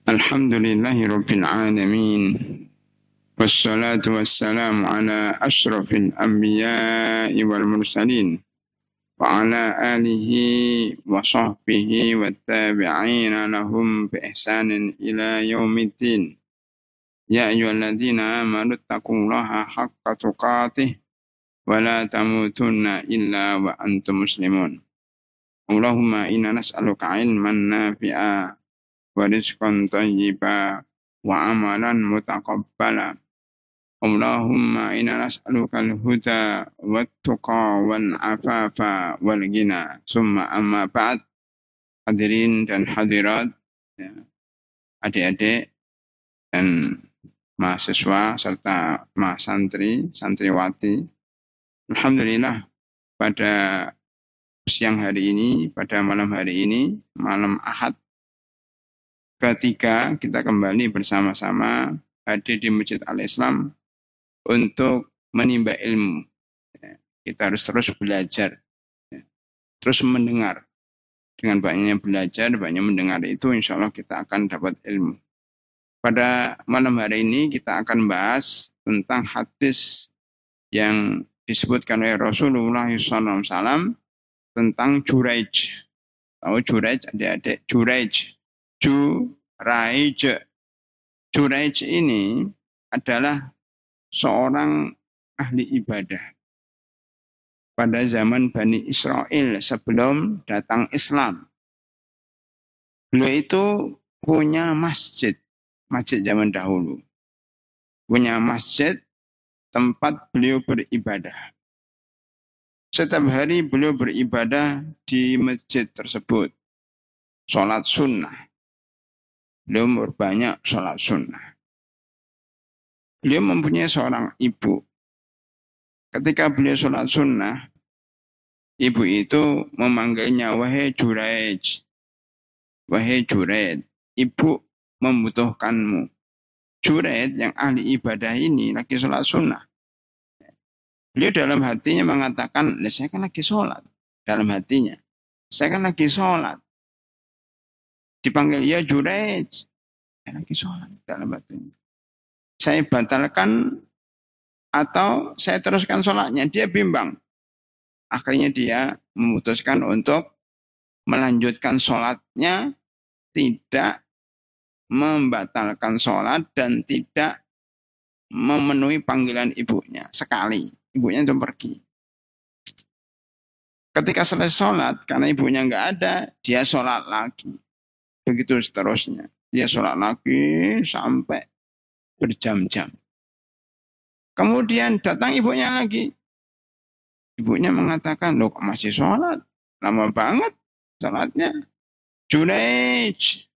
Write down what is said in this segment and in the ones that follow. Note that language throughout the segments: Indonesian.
Alhamdulillahi Rabbil Alamin. Wassalatu wassalamu ala ashrafil anbiya'i wal mursalin. Wa ala alihi wa sahbihi wa tabi'ina lahum bi ihsanin ila yaumiddin. Ya ayyuhalladzina amanu taqullaha haqqa tuqatih wa la tamutunna illa wa antum muslimun. Allahumma inna nas'aluka ilman nafi'a wa rizqan thayyiba wa amalan mutaqabbala. Allahumma inna nas'aluka al-huda wat-tuqa wal-afafa wal-ghina. Summa amma ba'd. Hadirin dan hadirat, adik-adik dan mahasiswa serta mahasantri, santriwati. Alhamdulillah pada siang hari ini, pada malam hari ini, malam Ahad, ketika kita kembali bersama-sama hadir di Masjid Al-Islam untuk menimba ilmu. Kita harus terus belajar, terus mendengar. Dengan banyaknya belajar, banyak mendengar itu, insya Allah kita akan dapat ilmu. Pada malam hari ini kita akan bahas tentang hadis yang disebutkan oleh Rasulullah SAW tentang Juraij. Tahu Juraij, adik-adik? Juraij ini adalah seorang ahli ibadah pada zaman Bani Israel sebelum datang Islam. Beliau itu punya masjid zaman dahulu. Punya masjid tempat beliau beribadah. Setiap hari beliau beribadah di masjid tersebut. Sholat sunnah. Beliau berbanyak sholat sunnah. Beliau mempunyai seorang ibu. Ketika beliau sholat sunnah, ibu itu memanggilnya, wahai Juraij. Wahai Juraij, ibu membutuhkanmu. Juraij yang ahli ibadah ini lagi sholat sunnah. Beliau dalam hatinya mengatakan, saya kan lagi sholat. Dalam hatinya, saya kan lagi sholat. Dipanggil, ya Juraij. Saya lagi sholat dalam hatinya. Saya batalkan atau saya teruskan sholatnya. Dia bimbang. Akhirnya dia memutuskan untuk melanjutkan sholatnya, tidak membatalkan sholat dan tidak memenuhi panggilan ibunya. Sekali, ibunya itu pergi. Ketika selesai sholat, karena ibunya nggak ada, dia sholat lagi. Begitu seterusnya. Dia sholat lagi sampai berjam-jam. Kemudian datang ibunya lagi. Ibunya mengatakan, loh kok masih sholat? Lama banget sholatnya. Juraij.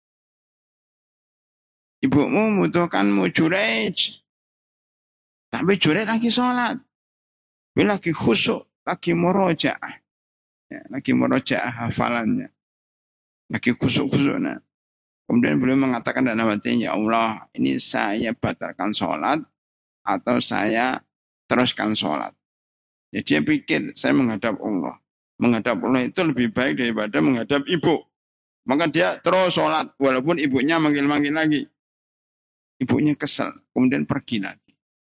Ibumu membutuhkanmu, Juraij. Tapi Juraij lagi sholat. Dia lagi khusyuk, lagi murojaah. Ya, lagi murojaah hafalannya. Lagi khusyuk-khusyuk. Nah. Kemudian beliau mengatakan dalam hatinya, ya Allah, ini saya batalkan sholat atau saya teruskan sholat. Jadi dia pikir saya menghadap Allah. Menghadap Allah itu lebih baik daripada menghadap ibu. Maka dia terus sholat walaupun ibunya manggil-manggil lagi. Ibunya kesal, kemudian pergi lagi.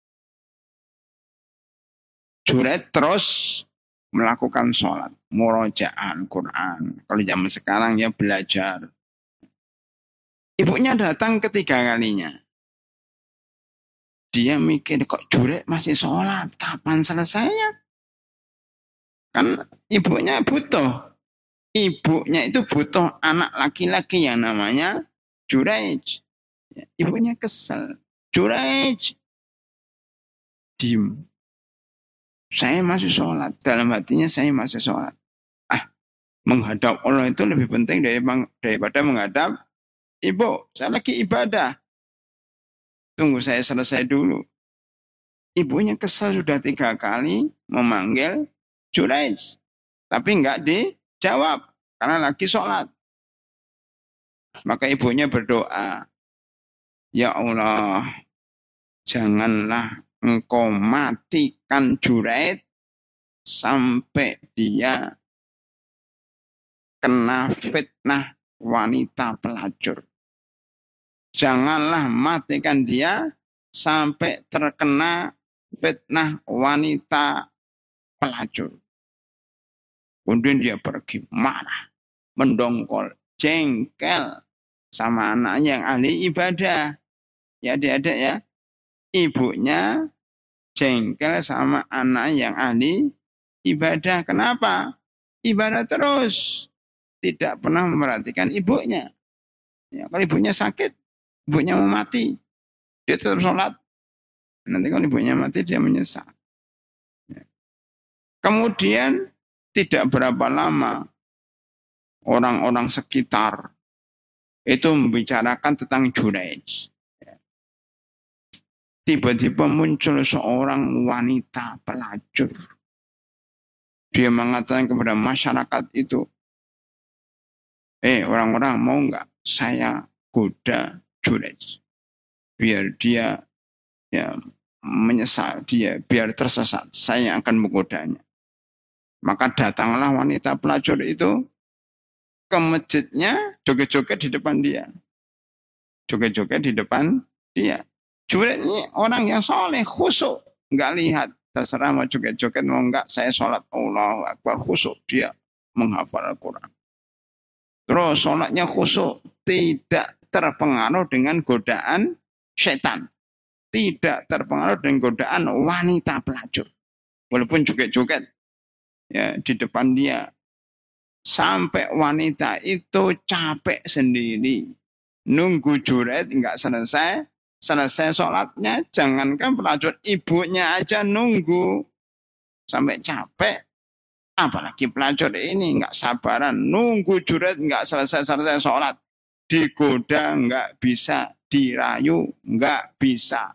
Juraij terus melakukan sholat, murojaah Al-Quran. Kalau zaman sekarang ya belajar. Ibunya datang ketiga kalinya. Dia mikir, kok Juraij masih sholat? Kapan selesainya? Kan ibunya butuh. Ibunya itu butuh anak laki-laki yang namanya Juraij. Ibunya kesel. Juraij. Diem. Saya masih sholat. Dalam hatinya saya masih sholat. Menghadap Allah itu lebih penting daripada menghadap ibu. Saya lagi ibadah. Tunggu saya selesai dulu. Ibunya kesel sudah 3 kali memanggil Juraij. Tapi enggak dijawab. Karena lagi sholat. Maka ibunya berdoa. Ya Allah. Janganlah engkau matikan Juraij. Sampai dia kena fitnah wanita pelacur. Janganlah matikan dia sampai terkena fitnah wanita pelacur. Kemudian dia pergi marah, mendongkol, jengkel sama anaknya yang ahli ibadah. Ya adik-adik ya, ibunya jengkel sama anak yang ahli ibadah. Kenapa? Ibadah terus. Tidak pernah memperhatikan ibunya. Ya, kalau ibunya sakit, ibunya mau mati, dia tetap sholat. Nanti kalau ibunya mati, dia menyesal. Ya. Kemudian tidak berapa lama, orang-orang sekitar itu membicarakan tentang Juraij. Tiba-tiba muncul seorang wanita pelacur. Dia mengatakan kepada masyarakat itu, orang-orang mau nggak saya goda Juraij, biar dia ya menyesal, biar tersesat, saya akan menggodanya. Maka datanglah wanita pelacur itu ke masjidnya, joget-joget di depan dia. Joget-joget di depan dia. Juraij ini orang yang soleh, khusyuk. Nggak lihat, terserah mau joget-joget, mau nggak, saya sholat. Allahu Akbar, khusyuk. Dia menghafal Al-Quran. Terus sholatnya khusyuk. Tidak terpengaruh dengan godaan setan. Tidak terpengaruh dengan godaan wanita pelacur. Walaupun joget-joget ya, di depan dia. Sampai wanita itu capek sendiri. Nunggu Juraij nggak selesai. Selesai sholatnya, jangankan pelacur, ibunya aja nunggu. Sampai capek. Apalagi pelacur ini nggak sabaran. Nunggu Juraij nggak selesai sholat. Digoda nggak bisa. Dirayu nggak bisa.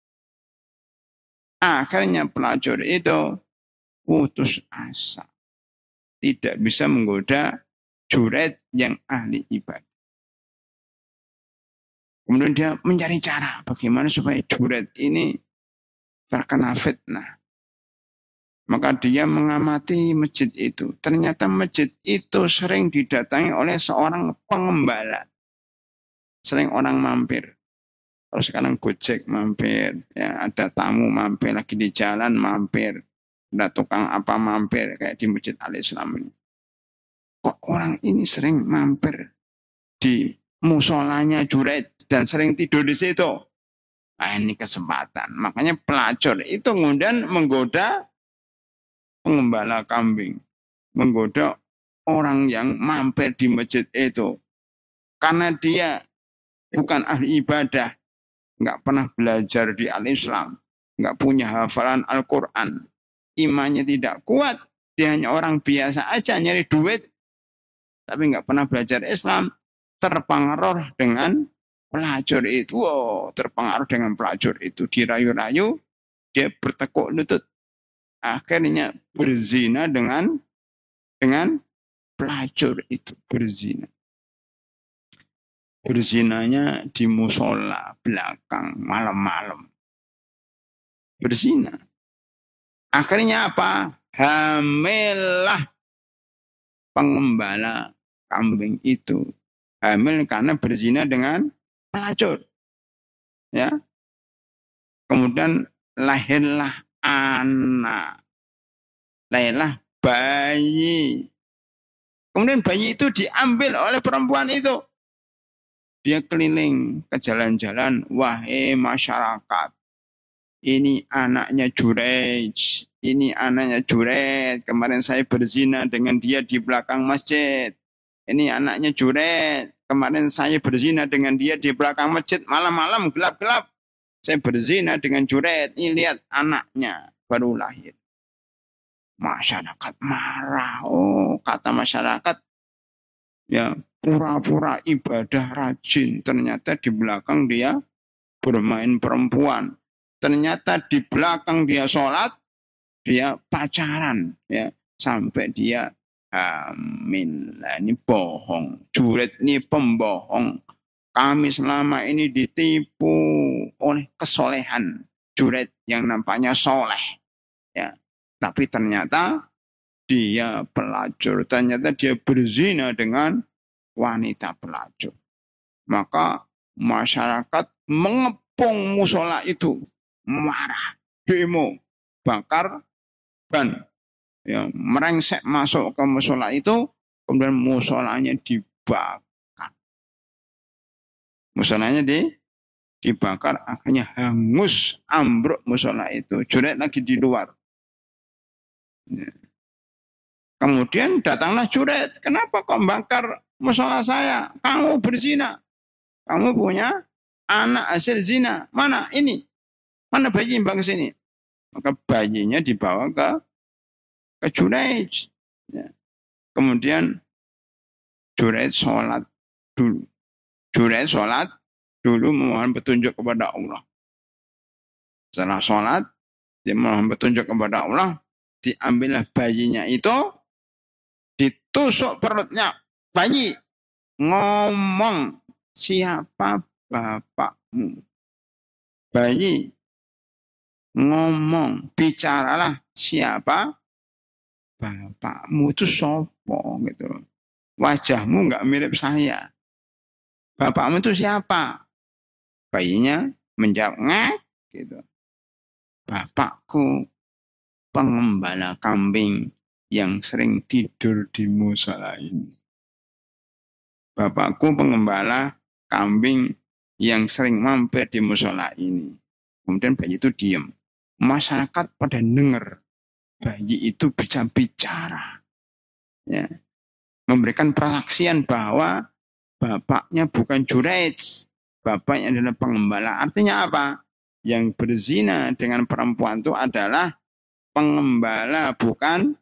Akhirnya pelacur itu putus asa. Tidak bisa menggoda Juraij yang ahli ibadah. Kemudian dia mencari cara bagaimana supaya Juraij ini terkena fitnah. Maka dia mengamati masjid itu. Ternyata masjid itu sering didatangi oleh seorang pengembala. Sering orang mampir. Kalau sekarang Gojek mampir, ya ada tamu mampir, lagi di jalan mampir. Ada tukang apa mampir, kayak di Masjid Al-Islam ini. Kok orang ini sering mampir di musolanya Juraij dan sering tidur di situ? Nah, ini kesempatan. Makanya pelacur itu kemudian menggoda pengembala kambing. Menggoda orang yang mampir di masjid itu. Karena dia bukan ahli ibadah. Nggak pernah belajar di Al-Islam. Nggak punya hafalan Al-Quran. Imannya tidak kuat. Dia hanya orang biasa aja nyari duit. Tapi nggak pernah belajar Islam. Terpengaruh dengan pelacur itu. Wow, terpengaruh dengan pelacur itu. Dirayu-rayu. Dia bertekuk lutut. Akhirnya berzina dengan pelacur itu. Berzina. Berzinanya di musola belakang malam-malam. Berzina. Akhirnya apa? Hamillah pengembala kambing itu. Hamil karena berzina dengan pelacur. Ya. Kemudian lahirlah anak. Lahirlah bayi. Kemudian bayi itu diambil oleh perempuan itu. Dia keliling ke jalan-jalan, wahai masyarakat, ini anaknya Juraij, ini anaknya Juraij, kemarin saya berzina dengan dia di belakang masjid. Ini anaknya Juraij, kemarin saya berzina dengan dia di belakang masjid, malam-malam gelap-gelap. Saya berzina dengan Juraij, ini lihat anaknya baru lahir. Masyarakat marah, kata masyarakat, ya pura-pura ibadah rajin. Ternyata di belakang dia bermain perempuan. Ternyata di belakang dia sholat, dia pacaran. Ya, sampai dia hamil. Nah, ini bohong. Juraij ini pembohong. Kami selama ini ditipu oleh kesolehan Juraij yang nampaknya soleh. Ya, tapi ternyata dia pelacur. Ternyata dia berzina dengan wanita pelacur. Maka masyarakat mengepung musola itu, marah, demo, bakar ban, ya, merengsek masuk ke musola itu, kemudian musolanya dibakar. Musolanya dibakar, akhirnya hangus, ambruk musola itu. Junaid lagi di luar. Ya. Kemudian datanglah Junaid, kenapa kau bakar musola saya? Kamu berzina. Kamu punya anak hasil zina. Mana ini? Mana bayi bang sini? Maka bayinya dibawa ke Junaid. Ya. Kemudian Junaid sholat dulu. Junaid sholat dulu memohon petunjuk kepada Allah. Setelah sholat, dia memohon petunjuk kepada Allah. Diambillah bayinya itu, ditusuk perutnya. Bayi ngomong, siapa bapakmu? Bayi ngomong, bicaralah, siapa bapakmu itu sopo gitu. Wajahmu nggak mirip saya. Bapakmu itu siapa? Bayinya menjawab, ngek gitu. Bapakku pengembala kambing yang sering tidur di musola ini. Bapakku pengembala kambing yang sering mampir di musola ini. Kemudian bayi itu diam. Masyarakat pada dengar bayi itu bisa bicara. Ya. Memberikan persaksian bahwa bapaknya bukan Junaid. Bapaknya adalah pengembala. Artinya apa? Yang berzina dengan perempuan itu adalah pengembala, bukan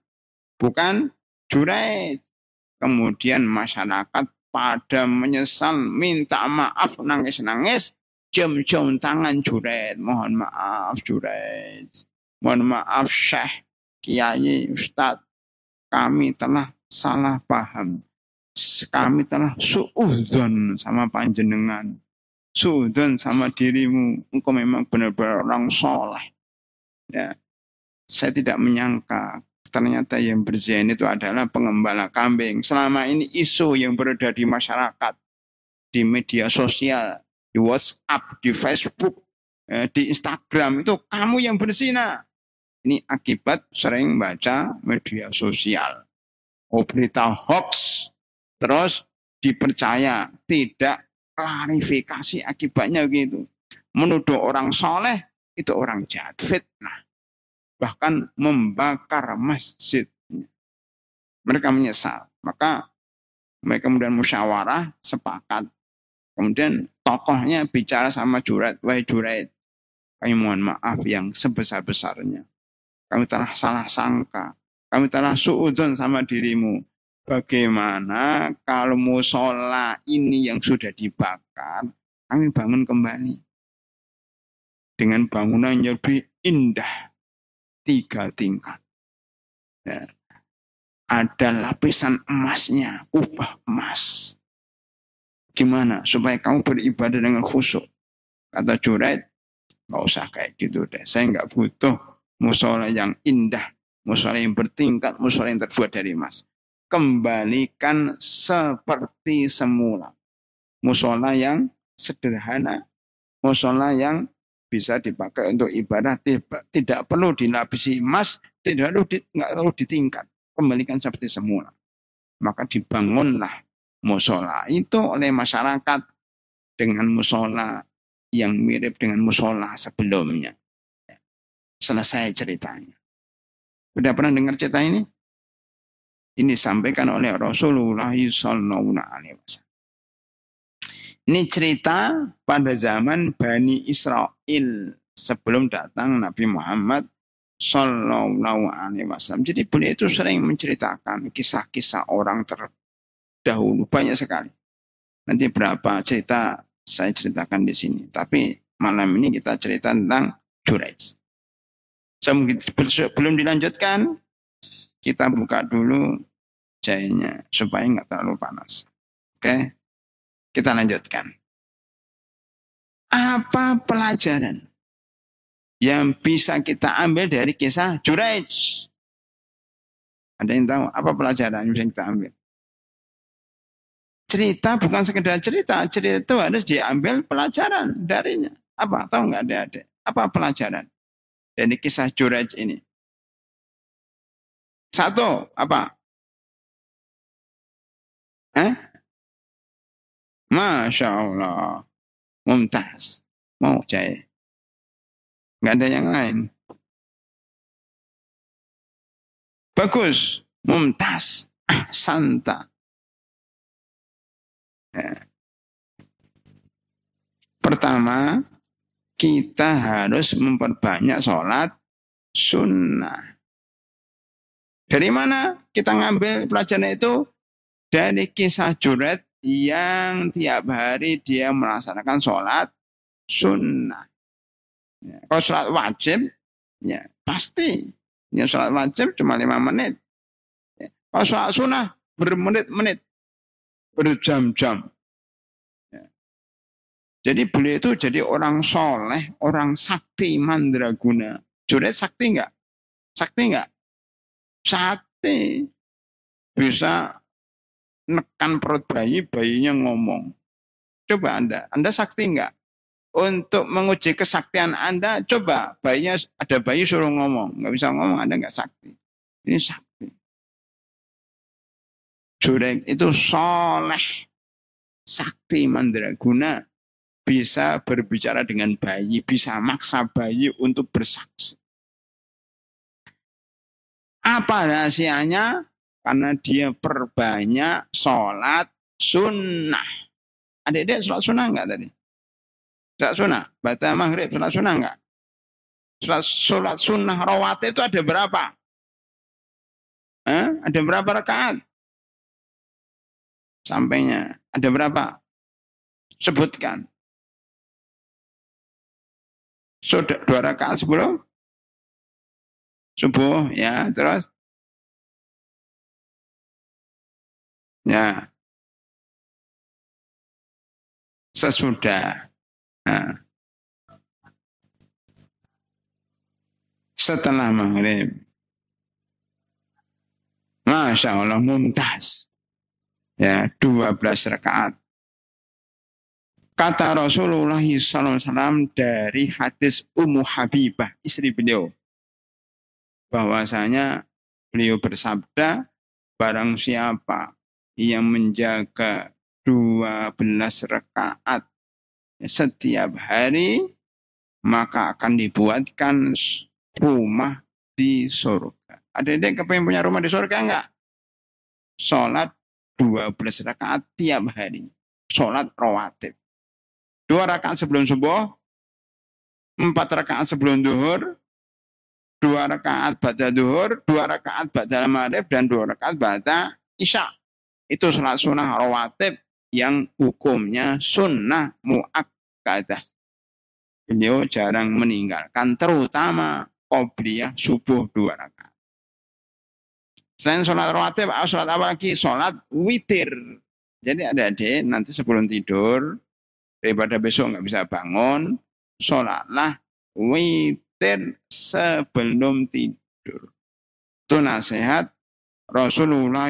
Junaid. Kemudian masyarakat pada menyesal, minta maaf, nangis-nangis, cium-cium tangan Junaid. Mohon maaf Junaid. Mohon maaf Syekh, Kiai, Ustadz. Kami telah salah paham. Kami telah suudzon sama panjenengan. Suudzon sama dirimu. Engkau memang benar-benar orang soleh. Ya. Saya tidak menyangka ternyata yang berzina itu adalah pengembala kambing. Selama ini isu yang beredar di masyarakat, di media sosial, di WhatsApp, di Facebook, di Instagram, itu kamu yang berzina. Ini akibat sering baca media sosial. Oh, berita hoax, terus dipercaya, tidak klarifikasi akibatnya gitu. Menuduh orang soleh, itu orang jahat, fitnah. Bahkan membakar masjid. Mereka menyesal. Maka mereka kemudian musyawarah, sepakat. Kemudian tokohnya bicara sama Junaid. Wahai Junaid, kami mohon maaf yang sebesar-besarnya. Kami telah salah sangka. Kami telah suudzon sama dirimu. Bagaimana kalau musola ini yang sudah dibakar, kami bangun kembali. Dengan bangunan yang lebih indah. 3 tingkat. Ya. Ada lapisan emasnya, kubah emas. Gimana? Supaya kamu beribadah dengan khusyuk. Kata Junaid, nggak usah kayak gitu deh. Saya nggak butuh musola yang indah, musola yang bertingkat, musola yang terbuat dari emas. Kembalikan seperti semula. Musola yang sederhana, musola yang bisa dipakai untuk ibadah, tidak perlu dilapisi emas, nggak perlu ditingkat, kembalikan seperti semula. Maka dibangunlah musola itu oleh masyarakat dengan musola yang mirip dengan musola sebelumnya. Selesai ceritanya. Sudah pernah dengar cerita ini? Ini disampaikan oleh Rasulullah SAW. Ini cerita pada zaman Bani Israel sebelum datang Nabi Muhammad Sallallahu Alaihi Wasallam. Jadi beliau itu sering menceritakan kisah-kisah orang terdahulu, banyak sekali. Nanti berapa cerita saya ceritakan di sini. Tapi malam ini kita cerita tentang Junaid. Sebelum dilanjutkan, kita buka dulu jahenya supaya nggak terlalu panas. Oke? Kita lanjutkan. Apa pelajaran yang bisa kita ambil dari kisah Junaid? Ada yang tahu apa pelajaran yang bisa kita ambil? Cerita bukan sekedar cerita. Cerita itu harus diambil pelajaran darinya. Apa? Tahu nggak adik-adik? Apa pelajaran dari kisah Jurayj ini? Satu, apa? Masya Allah. Mumtaz. Mau jaya. Nggak ada yang lain. Bagus. Mumtaz. Santa. Ya. Pertama, kita harus memperbanyak sholat sunnah. Dari mana kita ngambil pelajaran itu? Dari kisah Jurayj yang tiap hari dia melaksanakan sholat sunnah. Ya, kalau sholat wajib, ya pasti. Ya, sholat wajib cuma 5 menit. Ya, kalau sholat sunnah bermenit-menit, berjam-jam. Ya. Jadi beliau itu jadi orang soleh, orang sakti mandraguna. Jurayj sakti enggak? Sakti enggak? Sakti. Bisa nekan perut bayi, bayinya ngomong. Coba Anda sakti enggak? Untuk menguji kesaktian Anda, coba bayinya ada bayi suruh ngomong, nggak bisa ngomong, Anda nggak sakti. Ini sakti. Jurayj itu soleh, sakti mandraguna, bisa berbicara dengan bayi, bisa maksa bayi untuk bersaksi. Apa rahasianya? Karena dia perbanyak sholat sunnah. Adik-adik sholat sunnah enggak tadi? Sholat sunnah, baca maghrib, sholat sunnah enggak? Sholat sunnah rawatib itu ada berapa? Ada berapa rakaat? Sampainya ada berapa? Sebutkan. Sudah 2 rakaat sebelum subuh, ya, terus ya sesudah. Nah, setelah maghrib. Masya Allah, mumtaz. Ya, 12 rakaat. Kata Rasulullah SAW dari hadis Ummu Habibah, istri beliau, bahwasanya beliau bersabda, barang siapa yang menjaga 12 rakaat setiap hari, maka akan dibuatkan rumah di surga. Ada-ada kepengen punya rumah di surga enggak? Sholat 12 rakaat tiap hari. Sholat rawatib. 2 rakaat sebelum subuh, 4 rakaat sebelum duhur, 2 rakaat ba'da duhur, 2 rakaat ba'da maghrib, dan 2 rakaat ba'da isya. Itu sholat sunnah rawatib yang hukumnya sunnah mu'akkadah. Beliau jarang meninggalkan, terutama qobliyah subuh 2 rakaat. Selain sholat rawatib, sholat apa lagi? Sholat witir. Jadi adik-adik nanti sebelum tidur, daripada besok nggak bisa bangun, sholatlah witir sebelum tidur. Itu nasihat Rasulullah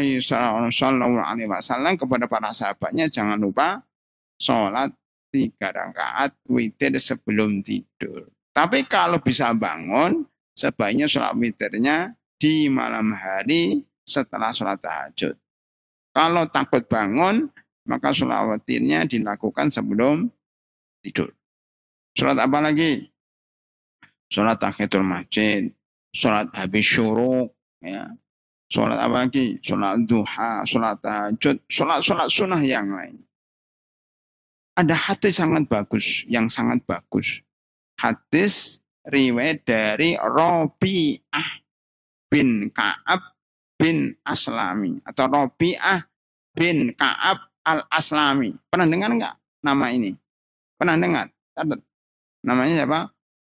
SAW kepada para sahabatnya, jangan lupa sholat 3 rakaat witir sebelum tidur. Tapi kalau bisa bangun, sebaiknya sholat witirnya di malam hari setelah sholat tahajud. Kalau takut bangun, maka sholat witirnya dilakukan sebelum tidur. Sholat apa lagi? Sholat tahiyatul masjid, sholat habis syuruk, ya. Sholat apa lagi? Sholat duha, sholat tahajud, sholat sunnah yang lain. Ada hadis sangat bagus, yang sangat bagus. Hadis riwayat dari Rabi'ah bin Ka'ab bin Aslami, atau Rabi'ah bin Ka'ab al-Aslami. Pernah dengar enggak nama ini? Pernah dengar? Namanya siapa?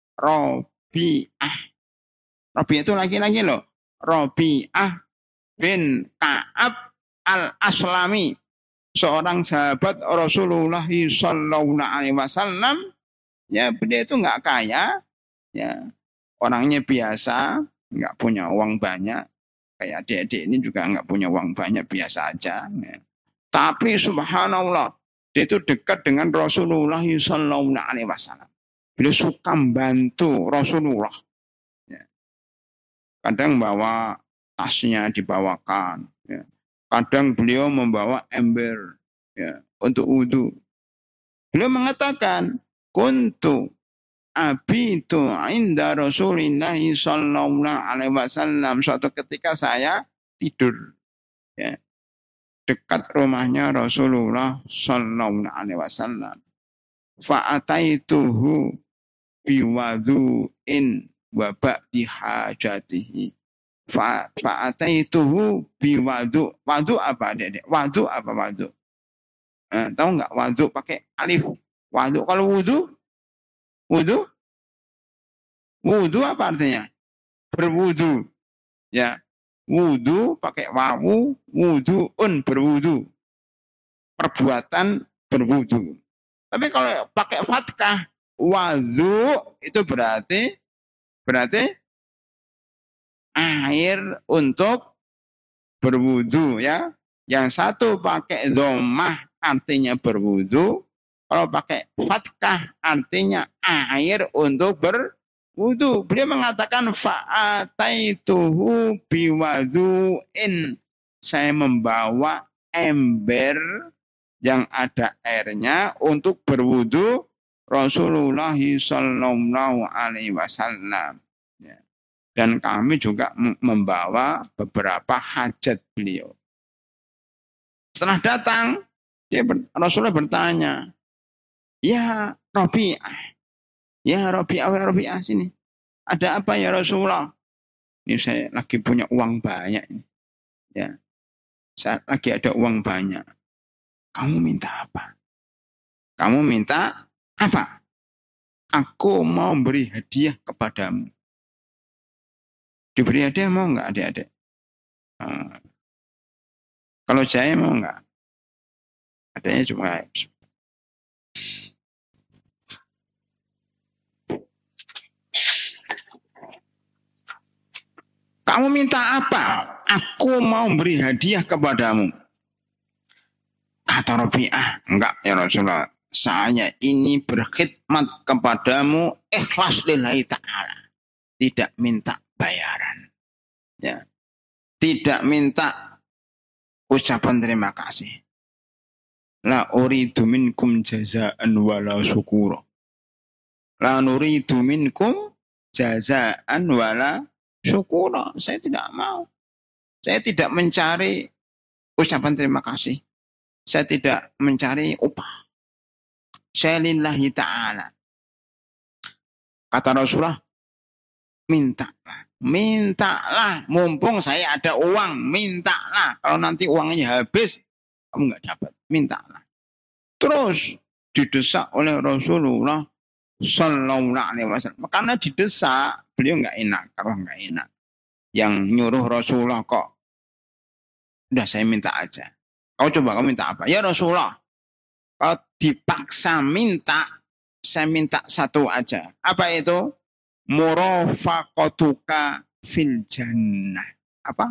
Rabi'ah. Rabi'ah itu laki-laki loh. Rabi'ah bin Ka'ab al-Aslami. Seorang sahabat Rasulullah SAW. Ya, beliau itu enggak kaya. Ya, orangnya biasa, enggak punya uang banyak. Kayak adik-adik ini juga enggak punya uang banyak, biasa aja. Ya. Tapi subhanallah, dia itu dekat dengan Rasulullah sallallahu alaihi wasallam. Beliau suka membantu Rasulullah. Ya. Kadang bawa tasnya dibawakan. Ya. Kadang beliau membawa ember ya, untuk wudhu. Beliau mengatakan, kuntu abitu inda Rasulillah sallallahu alaihi wasallam. Suatu ketika saya tidur ya, dekat rumahnya Rasulullah sallallahu alaihi wasallam. Fa'ataituhu biwadu'in wa ba'di hajatihi. Fa'ataituhu biwadu. Wadu apa Dek? Wadu apa wadu? Tahu enggak wadu pakai alif? Wadu kalau wudu? Wudu? Wudu apa artinya? Berwudu. Ya. Wudu pakai wawu, wudu'un berwudu. Perbuatan berwudu. Tapi kalau pakai fathah, wazu itu berarti air untuk berwudu ya. Yang satu pakai dhammah artinya berwudu. Kalau pakai fathah artinya air untuk berwudu. Beliau mengatakan fa'ataituhu biwadu'in. Saya membawa ember yang ada airnya untuk berwudu Rasulullah sallallahu alaihi wasallam. Ya. Dan kami juga membawa beberapa hajat beliau. Setelah datang, Rasulullah bertanya, ya Rabi'ah sini. Ada apa ya Rasulullah? Ini saya lagi punya uang banyak ini. Ya. Saya lagi ada uang banyak. Kamu minta apa? Kamu minta apa? Aku mau beri hadiah kepadamu. Diberi hadiah mau enggak adik-adik? Kalau saya mau enggak? Adanya cuma kamu minta apa? Aku mau beri hadiah kepadamu. Kata Rabi'ah, enggak ya Rasulullah. Saya ini berkhidmat kepadamu ikhlas lillahi ta'ala. Tidak minta bayaran. Ya. Tidak minta ucapan terima kasih. La uridu minkum jazaan wala syukura. La nuridu minkum jazaan wala syukura. Saya tidak mau. Saya tidak mencari ucapan terima kasih. Saya tidak mencari upah. Saya lillahi ta'ala. Kata Rasulullah, mintalah. Mumpung saya ada uang, mintalah. Kalau nanti uangnya habis, kamu nggak dapat. Mintalah. Terus didesak oleh Rasulullah sallallahu alaihi wasallam. Karena didesak, beliau nggak enak. Kalau nggak enak. Yang nyuruh Rasulullah kok. Udah saya minta aja. Kau coba kamu minta apa? Ya Rasulullah. Kalau dipaksa minta, saya minta satu aja. Apa itu? Murafaqatuka fil jannah. Apa?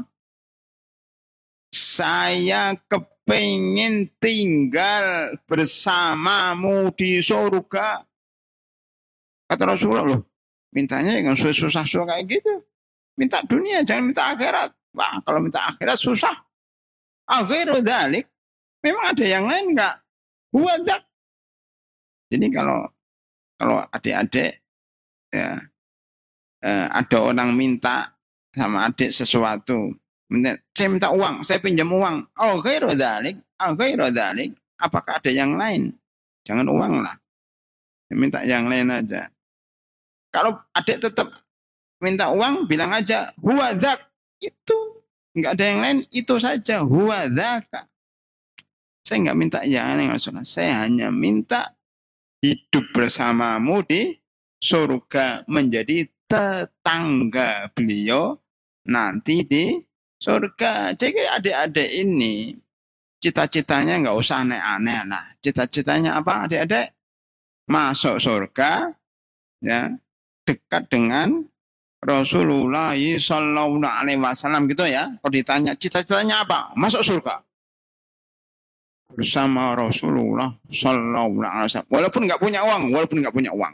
Saya kepingin tinggal bersamamu di surga. Kata Rasulullah, loh, mintanya yang susah-susah kayak gitu. Minta dunia, jangan minta akhirat. Wah, kalau minta akhirat susah. Akhiru dalik. Memang ada yang lain enggak? Wadak. Jadi kalau adik-adik ya, ada orang minta sama adik sesuatu, saya minta uang, saya pinjam uang. Oh, ghairu dzalik, apakah ada yang lain? Jangan uang lah. Minta yang lain aja. Kalau adik tetap minta uang, bilang aja huwa dzak. Itu enggak ada yang lain, itu saja huwa dzaka. Saya enggak minta yang lain, Rasulullah. Saya hanya minta hidup bersamamu di surga, menjadi tetangga beliau nanti di surga. Jadi adik-adik ini cita-citanya enggak usah aneh-aneh lah. Cita-citanya apa adik-adik? Masuk surga, ya, dekat dengan Rasulullah sallallahu alaihi wasallam gitu ya. Kalau ditanya cita-citanya apa? Masuk surga. bersama Rasulullah Sallallahu Alaihi Wasallam. Walaupun nggak punya uang,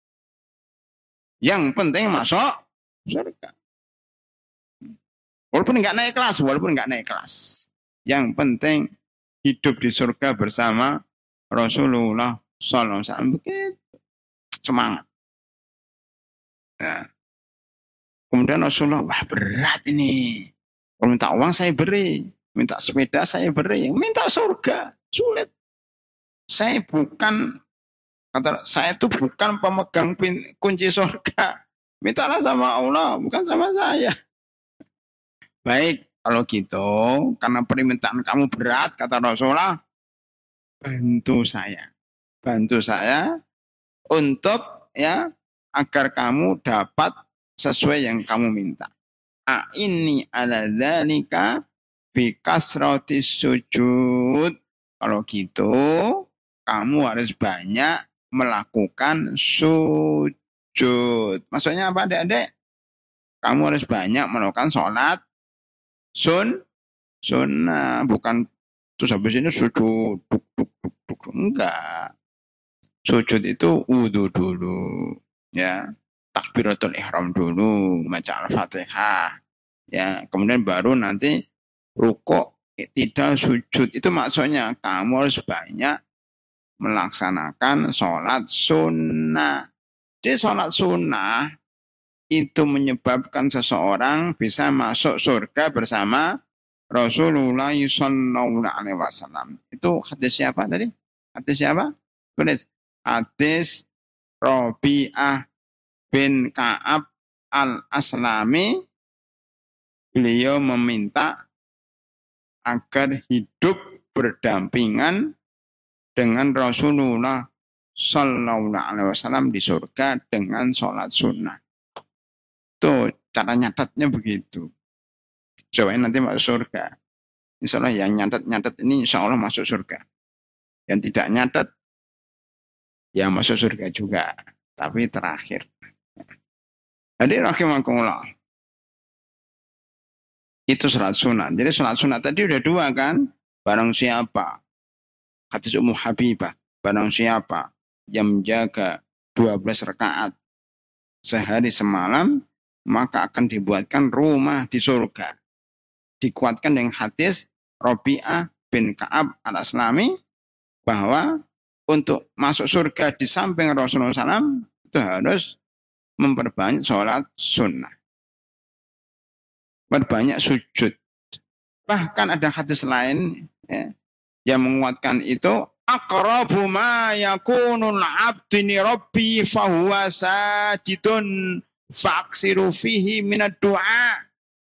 yang penting masuk surga. Walaupun nggak naik kelas, yang penting hidup di surga bersama Rasulullah Sallallahu Alaihi Wasallam. Begitu semangat. Nah, kemudian Rasulullah, wah berat ini. Kalau minta uang saya beri, minta sepeda saya beri, minta surga sulit. Saya itu bukan pemegang kunci surga. Mintalah sama Allah, bukan sama saya. Baik, kalau gitu, karena permintaan kamu berat, kata Rasulullah, bantu saya untuk ya agar kamu dapat sesuai yang kamu minta. Ini ala dzalika bi kasratis sujud. Kalau gitu, kamu harus banyak melakukan sujud. Maksudnya apa, Adik-adik? Kamu harus banyak melakukan sholat sunnah, bukan terus habis ini sujud duk. Enggak. Sujud itu wudu dulu, ya. Takbiratul ihram dulu, baca Al-Fatihah. Ya, kemudian baru nanti rukuk, tidak sujud. Itu maksudnya kamu harus banyak melaksanakan sholat sunnah. Jadi sholat sunnah itu menyebabkan seseorang bisa masuk surga bersama Rasulullah Sallallahu Alaihi Wasallam. Itu hadis siapa tadi? Hadis siapa? Tulis. Hadis Rabi'ah bin Ka'ab al-Aslami. Beliau meminta agar hidup berdampingan dengan Rasulullah Sallallahu Alaihi Wasallam di surga dengan sholat sunnah. Tuh cara nyatetnya begitu. Supaya nanti masuk surga. Insya Allah yang nyatet ini insya Allah masuk surga. Yang tidak nyatet, ya masuk surga juga. Tapi terakhir. Jadi rahimakumullah. Itu sholat sunat. Jadi sholat sunat tadi udah dua kan. Barang siapa. Hadis Ummu Habibah. Barang siapa yang menjaga 12 rakaat sehari semalam, maka akan dibuatkan rumah di surga. Dikuatkan dengan hadis Rabi'ah bin Ka'ab al-Aslami bahwa untuk masuk surga di samping Rasulullah SAW itu harus memperbanyak sholat sunnah. Berbanyak sujud. Bahkan ada hadis lain ya, yang menguatkan itu aqrabu ma yakunul abdi ni rabbi fahuwa sajidun faksiru fihi minad du'a.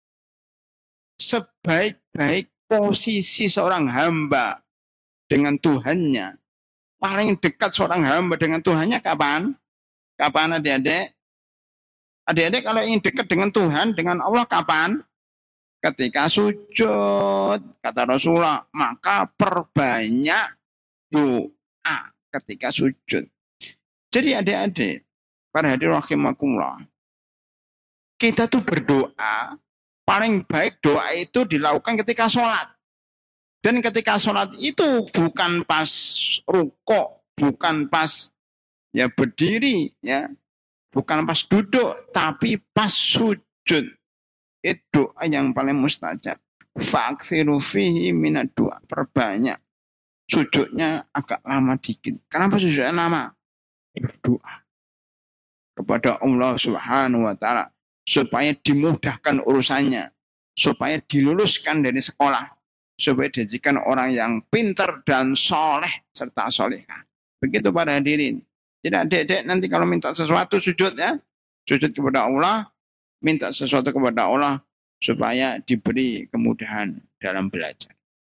Sebaik-baik posisi seorang hamba dengan Tuhannya, paling dekat seorang hamba dengan Tuhannya kapan? Kapan adik-adik? Adik-adik kalau ingin dekat dengan Tuhan, dengan Allah kapan? Ketika sujud, kata Rasulullah, maka perbanyak doa ketika sujud. Jadi adik-adik, para hadirin rahimakumullah, kita tuh berdoa, paling baik doa itu dilakukan ketika sholat. Dan ketika sholat itu bukan pas rukuk, bukan pas ya berdiri, ya, bukan pas duduk, tapi pas sujud. Itu doa yang paling mustajab. Faksiru fihi minad doa. Perbanyak. Sujudnya agak lama dikit. Kenapa sujudnya lama? Berdoa kepada Allah Subhanahu wa Ta'ala supaya dimudahkan urusannya, supaya diluluskan dari sekolah, supaya dijadikan orang yang pintar dan soleh serta solehah. Begitu para hadirin. Jadi adik-adik nanti kalau minta sesuatu sujud ya, sujud kepada Allah, minta sesuatu kepada Allah supaya diberi kemudahan dalam belajar.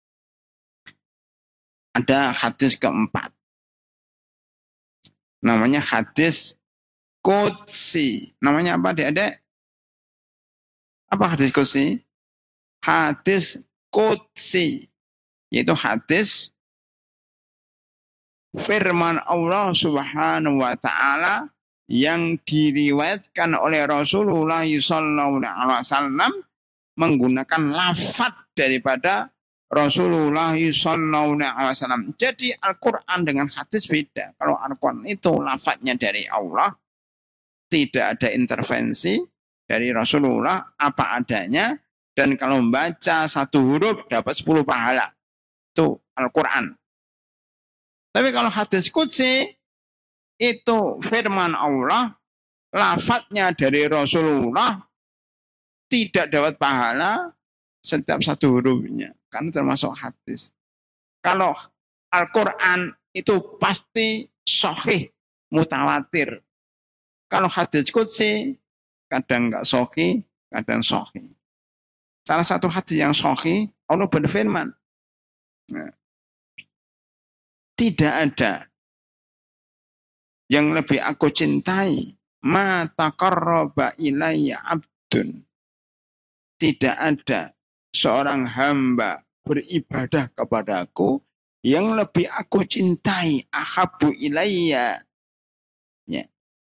Ada hadis keempat. Namanya hadis Qudsi. Namanya apa adik-adik? Apa hadis Qudsi? Hadis Qudsi. Yaitu hadis firman Allah Subhanahu wa Ta'ala yang diriwayatkan oleh Rasulullah sallallahu alaihi wasallam menggunakan lafaz daripada Rasulullah sallallahu alaihi wasallam. Jadi Al-Quran dengan hadis beda. Kalau Al-Quran itu lafadznya dari Allah, tidak ada intervensi dari Rasulullah, apa adanya. Dan kalau membaca satu huruf dapat 10 pahala. Itu Al-Quran. Tapi kalau hadis qudsi, itu firman Allah, lafadznya dari Rasulullah, tidak dapat pahala setiap satu hurufnya. Karena termasuk hadis. Kalau Al-Quran itu pasti sahih, mutawatir. Kalau hadis qudsi, kadang enggak sahih, kadang sahih. Salah satu hadis yang sahih, Allah berfirman, tidak ada yang lebih aku cintai, ma taqarraba ilayya abdun. Tidak ada seorang hamba beribadah kepadaku yang lebih aku cintai, ahabbu ilayya, ya,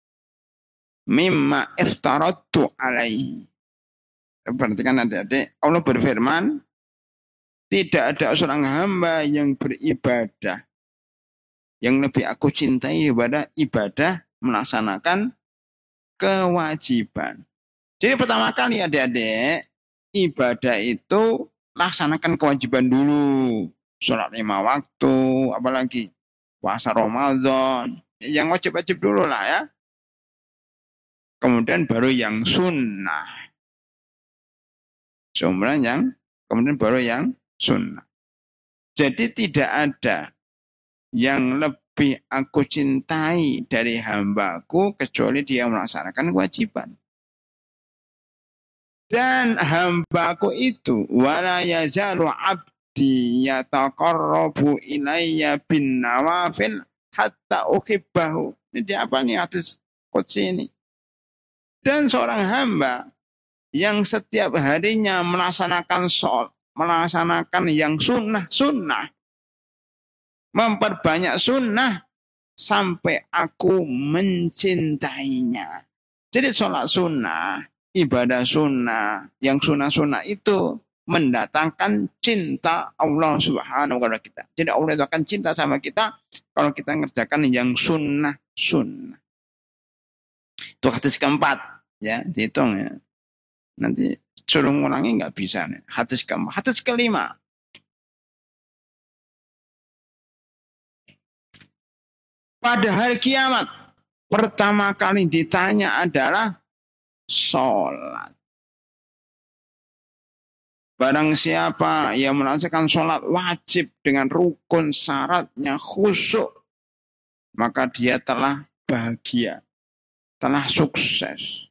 mimma iftaradtu alaihi. Perhatikan adik-adik, Allah berfirman, tidak ada seorang hamba yang beribadah yang lebih aku cintai daripada ibadah melaksanakan kewajiban. Jadi pertama kali adik-adik, ibadah itu laksanakan kewajiban dulu. Sholat 5 waktu, apalagi puasa Ramadan. Yang wajib-wajib dulu lah ya. Kemudian baru yang sunnah. Kemudian baru yang sunnah. Jadi tidak ada yang lebih aku cintai dari hambaku kecuali dia melaksanakan kewajiban. Dan hambaku itu wala yazalu abdi yataqarrabu ilayya bin nawafil hatta uhibbahu. Ini apa nih hadis qudsi ini? Dan seorang hamba yang setiap harinya melaksanakan sholat, melaksanakan yang sunnah, memperbanyak sunnah sampai aku mencintainya. Jadi sholat sunnah, ibadah sunnah, yang sunnah-sunnah itu mendatangkan cinta Allah Subhanahu wa ta'ala kita. Jadi Allah itu akan cinta sama kita kalau kita ngerjakan yang sunnah-sunnah. Itu hadis keempat, ya, dihitung ya. Nanti suruh ngulangi nggak bisa nih. Hadis keempat. Hadis kelima. Pada hari kiamat, pertama kali ditanya adalah sholat. Barang siapa yang melaksanakan sholat wajib dengan rukun syaratnya khusyuk, maka dia telah bahagia, telah sukses.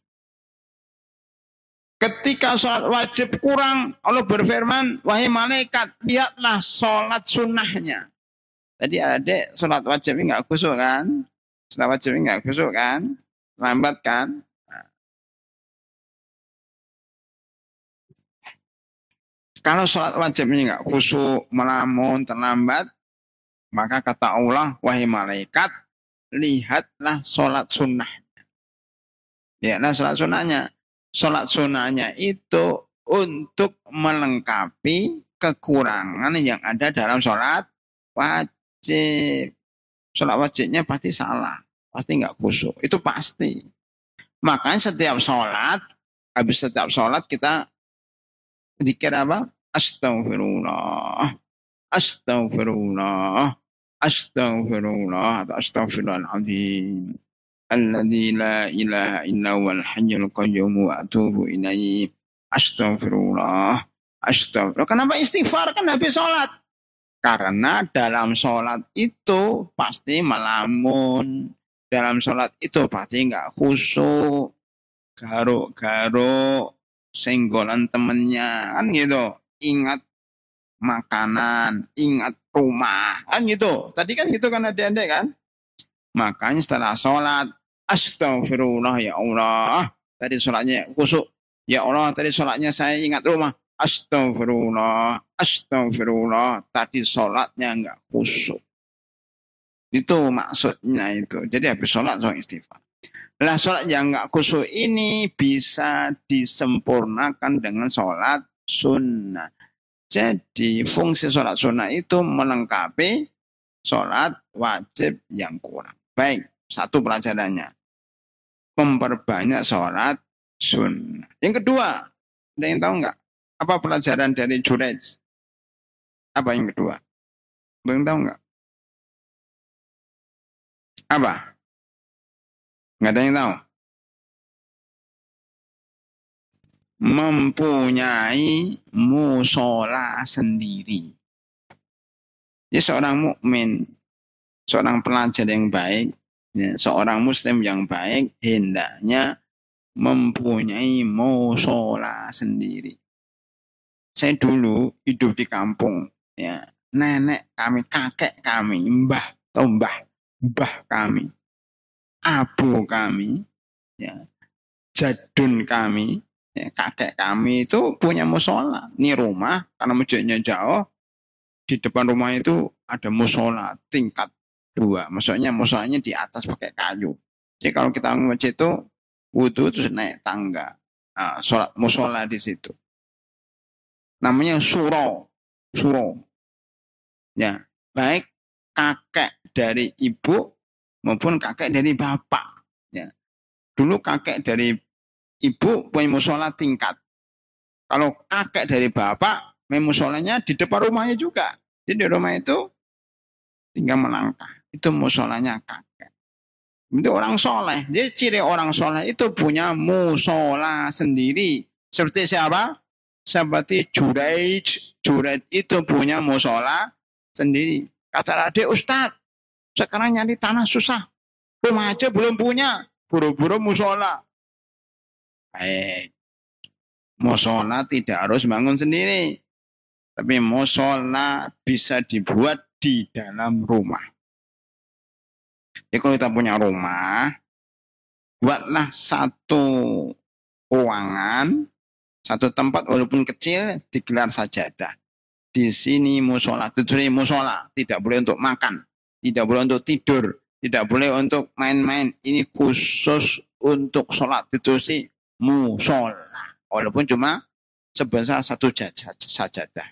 Ketika sholat wajib kurang, Allah berfirman, wahai malaikat, lihatlah sholat sunnahnya. Tadi adik sholat wajib ini nggak khusyuk kan? Sholat wajib ini nggak khusyuk kan? Lambat kan? Kalau sholat wajib ini nggak khusyuk, melamun, terlambat, maka kata Allah, wahai malaikat, lihatlah sholat sunnah. Lihatlah sholat sunnahnya. Sholat sunnahnya itu untuk melengkapi kekurangan yang ada dalam sholat wajib. Sholat wajibnya pasti salah, pasti nggak khusyuk, itu pasti. Makanya setiap sholat, habis setiap sholat kita zikir apa? Astaghfirullah, astaghfirullah, astaghfirullah, astaghfirullahaladzim. Alladzi la ilaha illa huwal hayyul qayyum wa atubu ilaihi. Astaghfirullah, astaghfirullah. Kenapa istighfar kan habis sholat? Karena dalam sholat itu pasti melamun. Dalam sholat itu pasti nggak khusyuk. Garuk-garuk, senggolan temennya, kan gitu. Ingat makanan, ingat rumah, kan gitu. Tadi kan gitu kan adik-adik kan? Makanya setelah sholat, astaghfirullah ya Allah. Tadi sholatnya khusyuk. Ya Allah, tadi sholatnya saya ingat rumah. Astaghfirullah, astaghfirullah. Tadi sholatnya enggak khusyuk. Itu maksudnya itu. Jadi habis sholat, sholat istighfar. Nah, sholat yang enggak khusyuk ini bisa disempurnakan dengan sholat sunnah. Jadi fungsi sholat sunnah itu melengkapi sholat wajib yang kurang. Baik, satu pelajarannya. Memperbanyak sholat sunnah. Yang kedua, ada yang tahu nggak? Apa pelajaran dari Jurej? Apa yang kedua? Ada yang tahu nggak? Apa? Nggak ada yang tahu? Mempunyai musola sendiri. Jadi seorang mukmin, seorang pelajar yang baik, ya, seorang muslim yang baik hendaknya mempunyai musola sendiri. Saya dulu hidup di kampung, ya, nenek kami, kakek kami, mbah kami, abu kami, ya, jadun kami, ya, kakek kami itu punya musola. Ini rumah, karena masjidnya jauh, di depan rumah itu ada musola tingkat 2. Maksudnya musolanya di atas pakai kayu. Jadi kalau kita ke masjid itu, wudhu terus naik tangga. Nah, sholat musola di situ. Namanya suro. Ya, baik kakek dari ibu maupun kakek dari bapak. Ya. Dulu kakek dari ibu punya musola tingkat. Kalau kakek dari bapak, musolanya di depan rumahnya juga. Jadi di rumah itu tinggal melangkah. Itu musolanya kakek. Itu orang soleh. Jadi ciri orang soleh itu punya musola sendiri. Seperti siapa? Seperti Jurej. Jurej itu punya musola sendiri. Kata adik, Ustadz, sekarang nyari tanah susah. Rumah aja belum punya. Buru-buru musola. Baik. Musola tidak harus bangun sendiri. Tapi musola bisa dibuat di dalam rumah. Jadi kalau kita punya rumah, buatlah satu ruangan, satu tempat walaupun kecil, digelar sajadah. Di sini musola, tujuan musola, tidak boleh untuk makan, tidak boleh untuk tidur, tidak boleh untuk main-main. Ini khusus untuk sholat, tujuan musola. Walaupun cuma sebesar satu sajadah.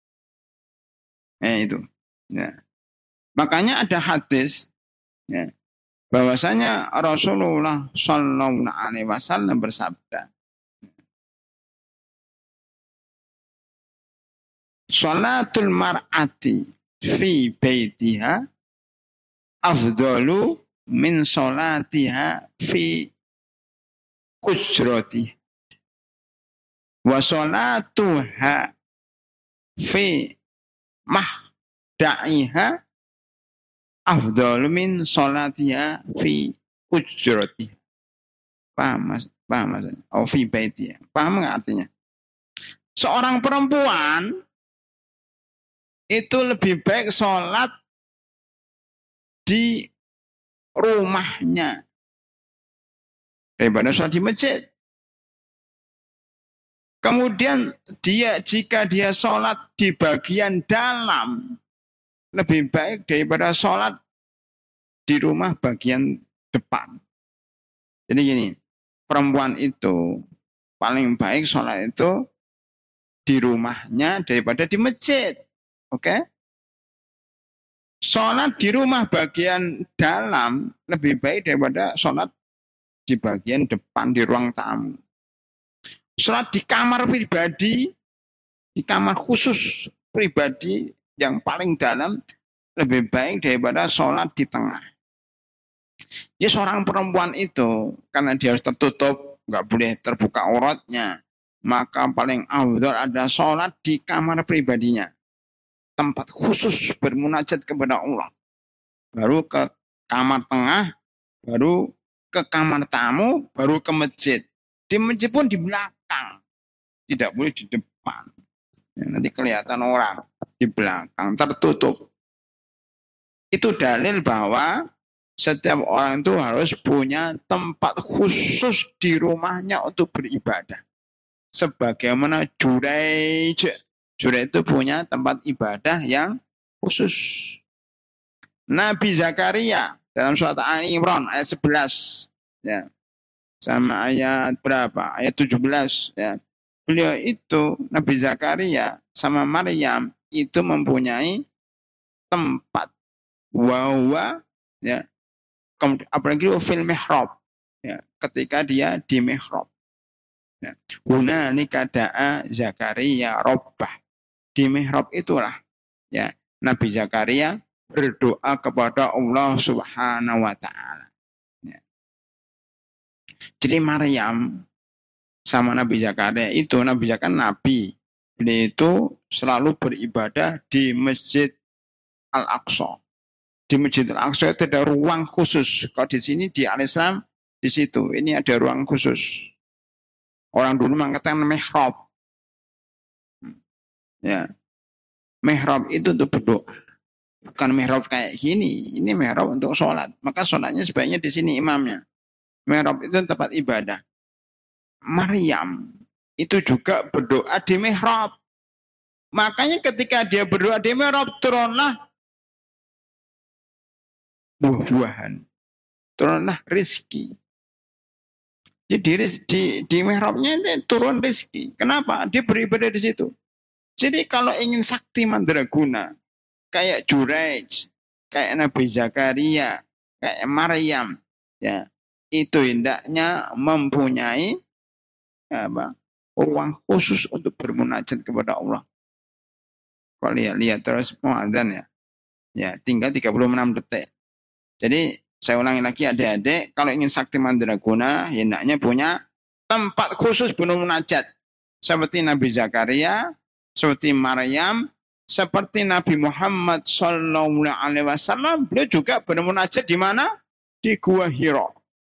Itu. Ya. Makanya ada hadis, ya, bahwasanya Rasulullah Shallallahu Alaihi Wasallam bersabda, "Sholatul mar'ati fi baitiha afdalu min sholatiha fi hujratiha, wa sholatuha fi mahda'iha afdalu min sholatiha fi hujratiha." Paham mas? Paham mas? Oh, fi baitiha. Paham nggak artinya? Seorang perempuan itu lebih baik sholat di rumahnya daripada sholat di masjid. Kemudian jika dia sholat di bagian dalam, lebih baik daripada sholat di rumah bagian depan. Jadi gini, perempuan itu paling baik sholat itu di rumahnya daripada di masjid. Oke? Sholat di rumah bagian dalam lebih baik daripada sholat di bagian depan di ruang tamu. Sholat di kamar pribadi, di kamar khusus pribadi yang paling dalam lebih baik daripada sholat di tengah. Ya seorang perempuan itu karena dia harus tertutup, nggak boleh terbuka auratnya, maka paling afdal ada sholat di kamar pribadinya. Tempat khusus bermunajat kepada Allah. Baru ke kamar tengah, baru ke kamar tamu, baru ke masjid. Di masjid pun di belakang. Tidak boleh di depan. Ya, nanti kelihatan orang di belakang, tertutup. Itu dalil bahwa setiap orang itu harus punya tempat khusus di rumahnya untuk beribadah. Sebagaimana Jurej itu punya tempat ibadah yang khusus. Nabi Zakaria dalam surat Ali Imran ayat 11, ya, sama ayat berapa? Ayat 17, ya. beliau itu Nabi Zakaria sama Maryam itu mempunyai tempat wawa ya, apalagi fil mihrab ya, ketika dia di mihrab ya. Hunalika da'a Zakaria rabbah, di mihrab itulah ya Nabi Zakaria berdoa kepada Allah Subhanahu wa taala ya. Jadi Maryam sama Nabi Zakaria itu, Nabi Zakaria Nabi, beliau itu selalu beribadah di Masjid Al-Aqsa. Di Masjid Al-Aqsa itu ada ruang khusus. Kalau di sini di Al-Islam di situ, ini ada ruang khusus. Orang dulu mengatakan mihrab. Ya, mihrab itu untuk berdoa. Bukan mihrab kayak gini. Ini mihrab untuk sholat. Maka sholatnya sebaiknya di sini imamnya. Mihrab itu tempat ibadah. Maryam itu juga berdoa di mihrab. Makanya ketika dia berdoa di mihrab, turunlah buah-buahan. Turunlah rizki. Jadi di mihrabnya itu turun rizki. Kenapa? Dia beribadah di situ. Jadi kalau ingin sakti mandraguna, kayak Juraij, kayak Nabi Zakaria, kayak Maryam, ya itu hendaknya mempunyai apa, ruang khusus untuk bermunajat kepada Allah. Kalau lihat terus mau adzan ya, ya tinggal 36 detik. Jadi saya ulangi lagi adik-adik, kalau ingin sakti mandraguna, hendaknya punya tempat khusus bermunajat. Seperti Nabi Zakaria, seperti Maryam, seperti Nabi Muhammad SAW, beliau juga bermunajat di mana? Di Gua Hira.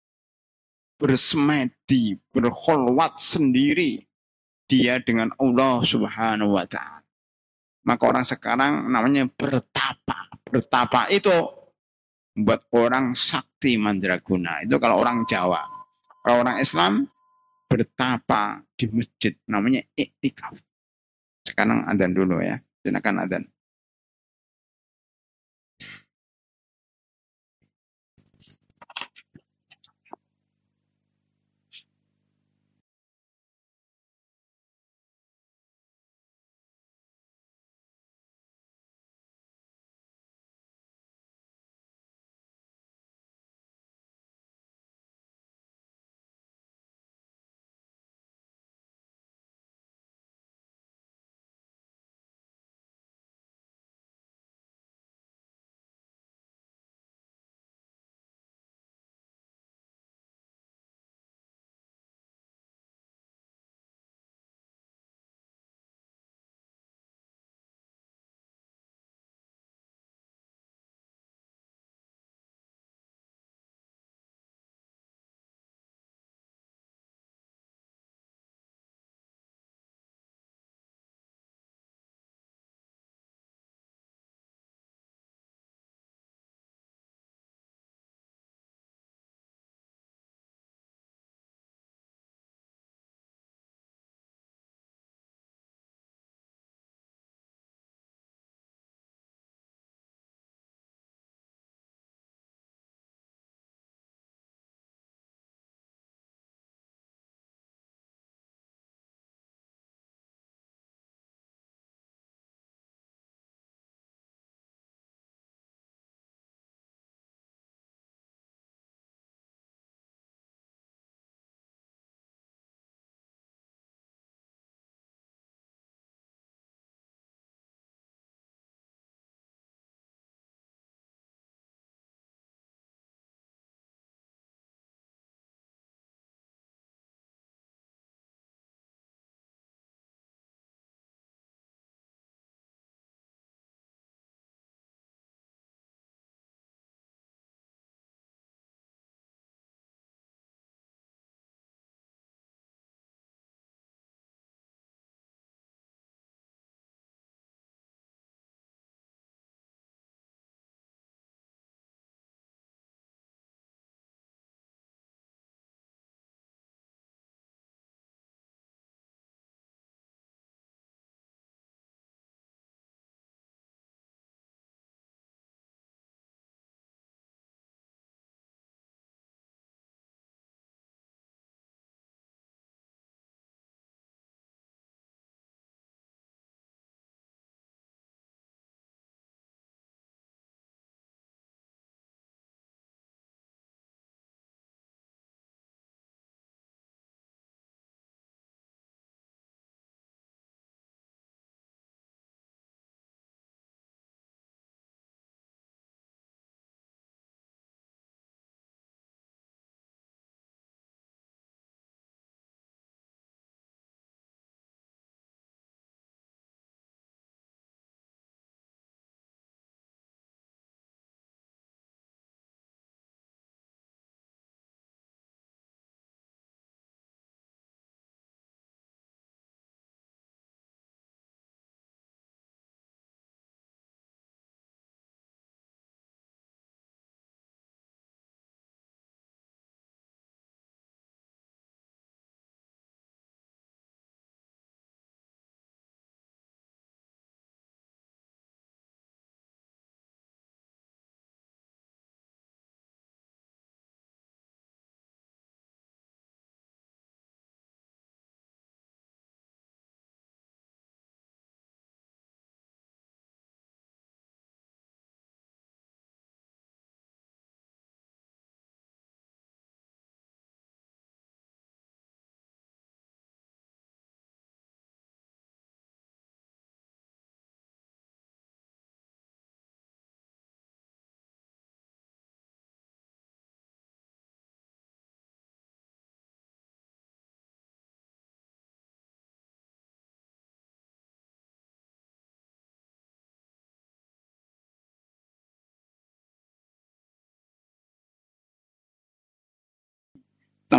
Bersemedi, berkhulwat sendiri dia dengan Allah Subhanahu wa taala. Maka orang sekarang namanya bertapa. Bertapa itu buat orang sakti mandraguna. Itu kalau orang Jawa. Kalau orang Islam bertapa di masjid namanya iktikaf. Sekarang adzan dulu ya. Silakan adzan.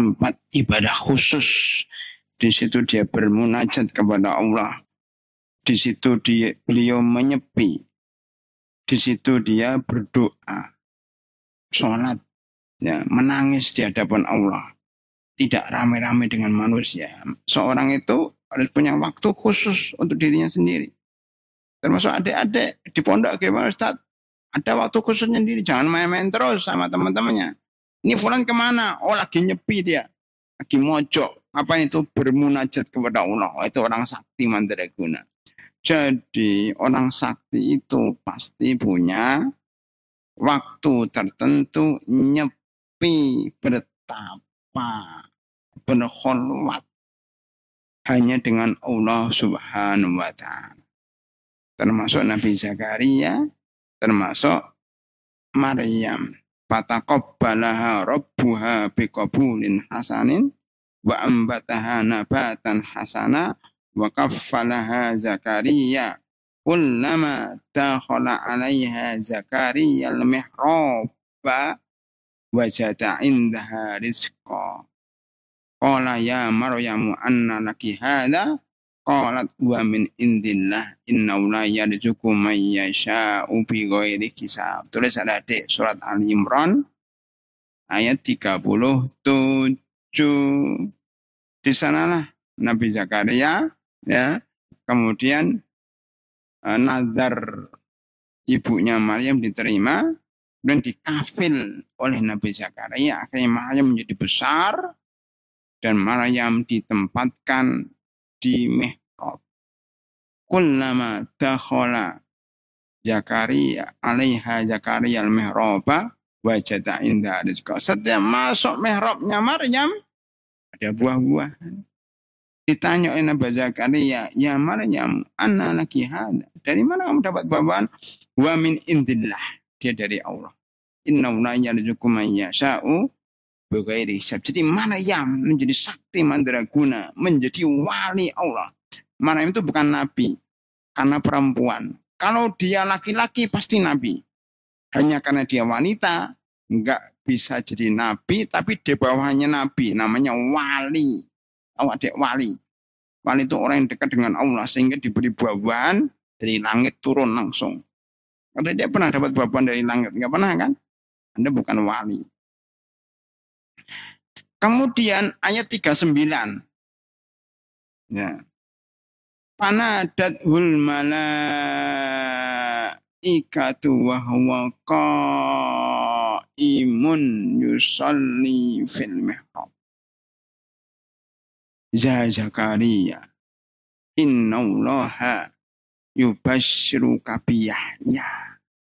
tempat ibadah khusus. Di situ dia bermunajat kepada Allah. Di situ beliau menyepi. Di situ dia berdoa, sholat, ya, menangis di hadapan Allah. Tidak ramai-ramai dengan manusia. Seorang itu harus punya waktu khusus untuk dirinya sendiri. Termasuk adik-adik di pondok gimana Ustaz? Ada waktu khususnya sendiri. Jangan main-main terus sama teman-temannya. Ini fulan kemana? Oh lagi nyepi dia. Lagi mojok. Apa itu? Bermunajat kepada Allah. Oh, itu orang sakti mandraguna. Jadi orang sakti itu pasti punya waktu tertentu nyepi, bertapa, berkhulwat hanya dengan Allah Subhanahu wa Ta'ala. Termasuk Nabi Zakaria, termasuk Maryam. Fataqabbalaha rabbuha biqabulin hasanin wa ambataha nabatan hasana wa kaffalaha Zakaria kullama dakhala 'alaiha Zakaria al-mihraba wajada 'indaha rizqa qala ya Maryamu anna laki hadha qalat huwa min indillah innahu la yarzuqu man yasha'u bighairi hisab. Tulis adik surat Ali Imran ayat 37. Di sanalah Nabi Zakaria, ya, kemudian nazar ibunya Maryam diterima dan dikafil oleh Nabi Zakaria. Akhirnya Maryam menjadi besar dan Maryam ditempatkan di mihrab. Kullama dakhala Zakaria 'alaiha Zakaria al-mihraba wajada inda rizqa. Setiap masuk mihrabnya Maryam ada buah-buahan. Ditanya oleh Nabi Zakaria, ya Maryam, anna laki hada. Dari mana kamu dapat buah-buahan? Wa min indillah. Dia dari Allah. Innahu la yarzuqu man yasha'u bighairi hisab. Jadi Maryam menjadi sakti mandraguna, menjadi wali Allah. Maryam itu bukan nabi, karena perempuan. Kalau dia laki-laki pasti nabi. Hanya karena dia wanita, enggak bisa jadi nabi, tapi di bawahnya nabi, namanya wali. Adik wali. Wali itu orang yang dekat dengan Allah sehingga diberi buah-buahan dari langit turun langsung. Kalau dia pernah dapat buah-buahan dari langit, enggak pernah kan? Anda bukan wali. Kemudian ayat 39. Ya. Panadathul malaikatu wa huwa qaimun yusalli fil mihrab. Ya Zakaria, innallaha yubashshiruka biyahya.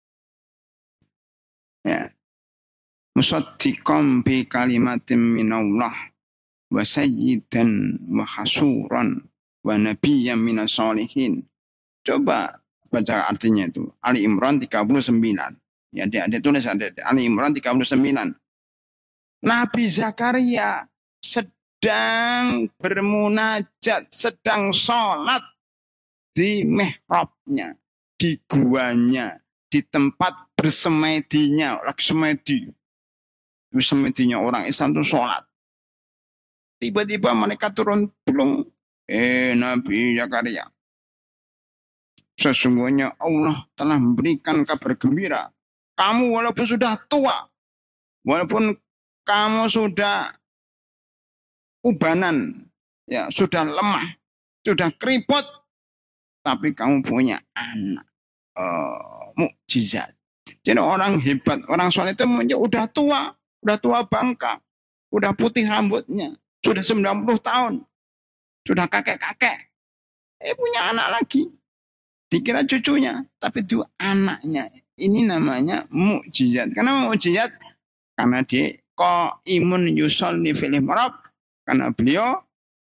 Ya. Musaddiqan bi kalimatin minallah wa sayyidan wa hasuran wa nabiyyan minas sholihin. Coba baca artinya itu. Ali Imran 39. Ya, dia tulis ada Ali Imran 39. Nabi Zakaria sedang bermunajat, sedang sholat di mihrabnya, di guanya, di tempat bersemedinya, lagi semedi. Semedinya orang Islam itu sholat. Tiba-tiba mereka turun belum. Nabi Zakaria, sesungguhnya Allah telah memberikan kabar gembira. Kamu walaupun sudah tua, walaupun kamu sudah ubanan, ya sudah lemah, sudah keriput, tapi kamu punya anak. Mukjizat. Jadi orang hebat, orang soleh itu udah tua bangka, udah putih rambutnya, sudah 90 tahun, sudah kakek-kakek, punya anak lagi. Dikira cucunya, tapi itu anaknya. Ini namanya mukjizat. Karena mukjizat, karena dia qaimun yusolli fil mihrab, karena beliau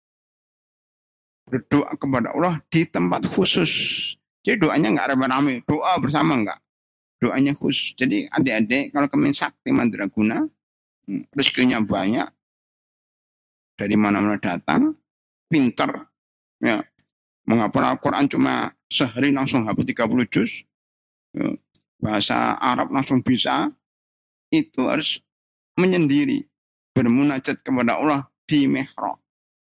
berdoa kepada Allah di tempat khusus. Jadi doanya enggak rame-rame, doa bersama enggak. Doanya khusus. Jadi adik-adik kalau kemen sakti mandraguna, rezekinya banyak, dari mana-mana datang, pinter, ya, menghafal Al-Quran cuma sehari langsung hafal 30 juz, ya, bahasa Arab langsung bisa, itu harus menyendiri. bermunajat kepada Allah di mihrab.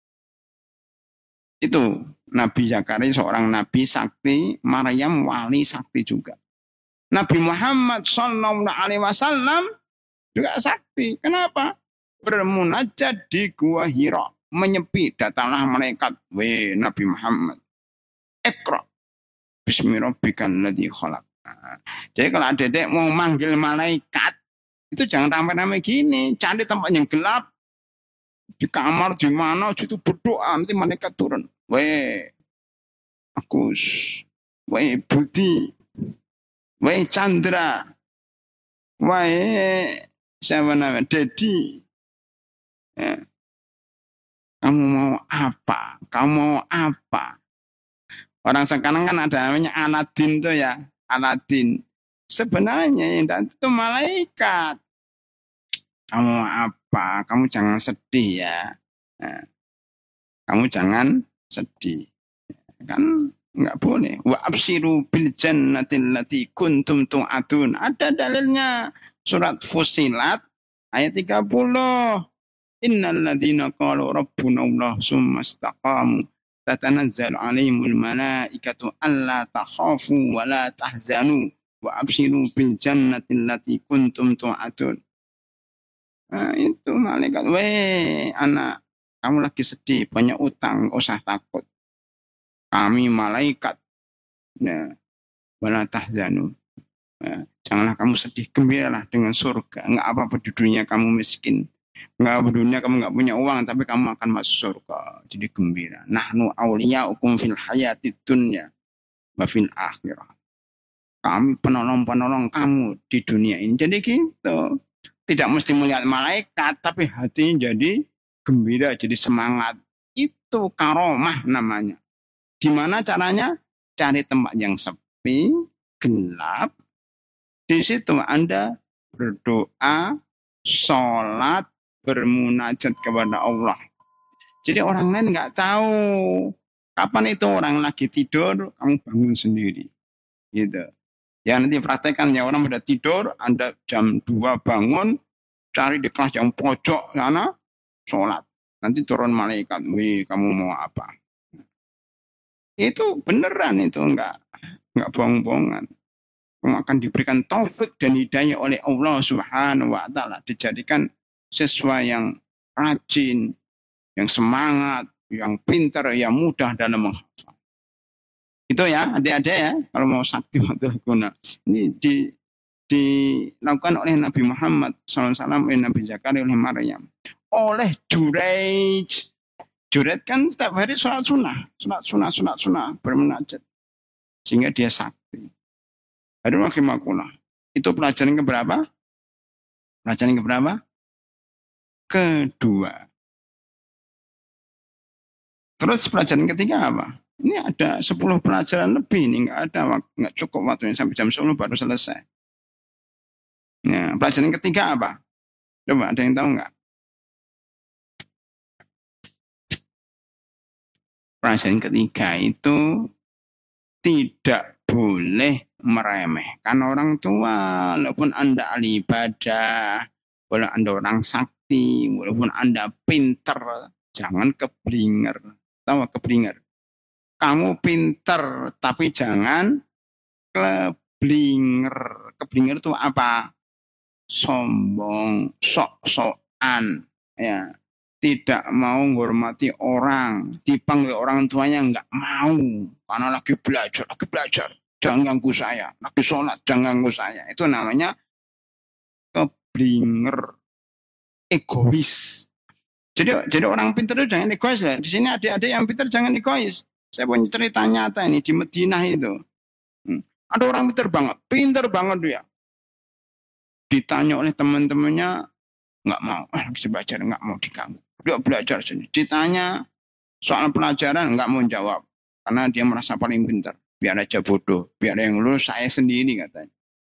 Itu Nabi Zakaria seorang nabi sakti, Maryam wali sakti juga. Nabi Muhammad sallallahu alaihi wasallam juga sakti. Kenapa? Bermunajat di Gua Hira, menyepi, datanglah malaikat, "Weh Nabi Muhammad, Iqra bismi rabbikal ladzi khalaq." Jadi kalau adek mau manggil malaikat, itu jangan ramai-ramai gini, cari tempat yang gelap, di kamar di mana situ berdoa, nanti malaikat turun. Weh Agus, weh Budi, weh Chandra, weh siapa namanya Dedi, ya. Kamu mau apa? Kamu mau apa? Orang sekarang kan ada namanya Aladin tuh ya, Aladin. Sebenarnya yang datang itu malaikat. Kamu mau apa? Kamu jangan sedih ya. Nah, kamu jangan sedih. Kan nggak boleh. Wa absiru bil jannatil lati kuntum tu'adun. Ada dalilnya. Surat Fusilat ayat 30. Innal ladzina qalu rabbuna Allah summa istaqamu tatanazzalu alaihimul malaikatu alla takhafu wa la tahzanu wa absiru bil jannatil lati kuntum tu'adun. Nah, itu malaikat, weh anak, kamu lagi sedih, banyak utang, gak usah takut. Kami malaikat, nah, wala tahzanu. Nah, janganlah kamu sedih, gembiralah dengan surga. Enggak apa-apa di dunia kamu miskin, enggak apa di dunia kamu enggak punya uang, tapi kamu akan masuk surga. Jadi gembira. Nahnu awliya'ukum fil hayatid dunya wa fil akhirah. Kami penolong-penolong kamu di dunia ini. Jadi gitu. Tidak mesti melihat malaikat, tapi hatinya jadi gembira, jadi semangat. Itu karomah namanya. Gimana caranya? Cari tempat yang sepi, gelap. Di situ Anda berdoa, sholat, bermunajat kepada Allah. Jadi orang lain nggak tahu. Kapan itu orang lagi tidur, kamu bangun sendiri. Gitu. Ya nanti praktekkan ya, orang pada tidur, Anda jam 2 bangun, cari di kelas yang pojok sana, sholat. Nanti turun malaikat, wih kamu mau apa? Itu beneran, itu enggak bohong-bohongan. Kamu akan diberikan taufik dan hidayah oleh Allah Subhanahu wa Ta'ala. Dijadikan siswa yang rajin, yang semangat, yang pintar, yang mudah dalam menghafal. Itu ya, adik-adik ya, kalau mau sakti matul guna. Ini dilakukan oleh Nabi Muhammad SAW, oleh Nabi Zakaria, oleh Maryam. Oleh Juraij. Juraij kan setiap hari sholat sunnah, bermunajat. Sehingga dia sakti. Aduh, rahimakumullah. Itu pelajaran keberapa? Pelajaran keberapa? Kedua. Terus pelajaran ketiga apa? Ini ada 10 pelajaran lebih, ini nggak cukup waktunya, sampai jam 10 baru selesai. Nah, pelajaran ketiga apa? Coba ada yang tahu nggak? Pelajaran ketiga itu tidak boleh meremehkan orang tua, walaupun Anda ahli ibadah, walaupun Anda orang sakti, walaupun Anda pinter, jangan keblinger. Tahu keblinger? Kamu pinter, tapi jangan keblinger. Keblinger itu apa? Sombong, sok-sokan, ya. Tidak mau menghormati orang, dipanggil orang tuanya nggak mau, karena lagi belajar, jangan ganggu saya, lagi sholat, jangan ganggu saya. Itu namanya keblinger, egois. Jadi orang pintar itu jangan egois ya. Di sini adik-adik yang pintar jangan egois. Saya punya cerita nyata ini di Madinah itu. Ada orang pintar banget dia. Ditanya oleh teman-temannya, nggak mau, lagi belajar, nggak mau diganggu. Dia belajar sendiri. Ditanya soal pelajaran, nggak mau jawab. Karena dia merasa paling pintar. Biar aja bodoh, biar yang lulus saya sendiri katanya.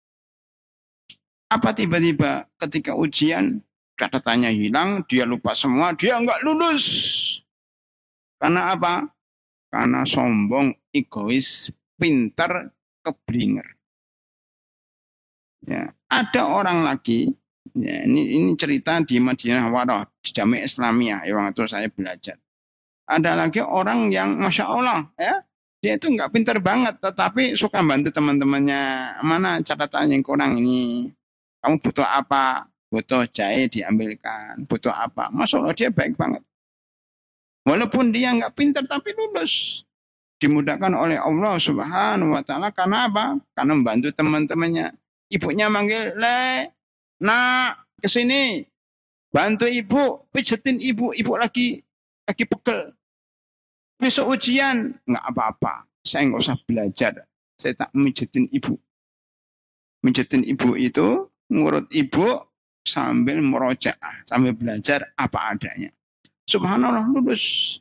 Apa tiba-tiba ketika ujian, catatannya hilang, dia lupa semua, dia nggak lulus. Karena apa? Karena sombong, egois, pintar, keblinger. Ya, ada orang lagi Ya, ini cerita di Madinah Waroh, di Jami' Islamiyah, yang waktu saya belajar. Ada lagi orang yang Masya Allah, ya, dia itu nggak pinter banget, tetapi suka bantu teman-temannya. Mana catatan yang kurang ini? Kamu butuh apa? Butuh jahe diambilkan. Butuh apa? Masya Allah, dia baik banget. Walaupun dia nggak pinter, tapi lulus. Dimudahkan oleh Allah Subhanahu wa Ta'ala. Karena apa? Karena membantu teman-temannya. Ibunya manggil, "Le, nak, kesini. Bantu ibu, pijetin ibu. Ibu lagi pegel. Besok ujian." Nggak apa-apa. Saya nggak usah belajar. Saya tak mijetin ibu. Mijetin ibu itu, ngurut ibu sambil merojaah. Sambil belajar apa adanya. Subhanallah, lulus.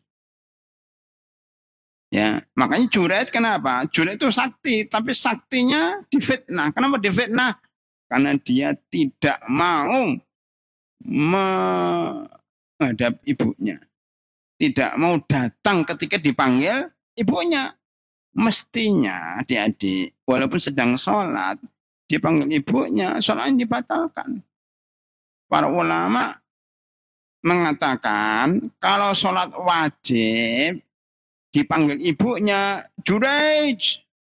Ya, makanya Junaid kenapa? Junaid itu sakti, tapi saktinya difitnah. Kenapa difitnah? Karena dia tidak mau menghadap ibunya. Tidak mau datang ketika dipanggil ibunya. Mestinya adik-adik, walaupun sedang sholat, dipanggil ibunya, sholatnya dibatalkan. Para ulama mengatakan, kalau sholat wajib, dipanggil ibunya, Junaid,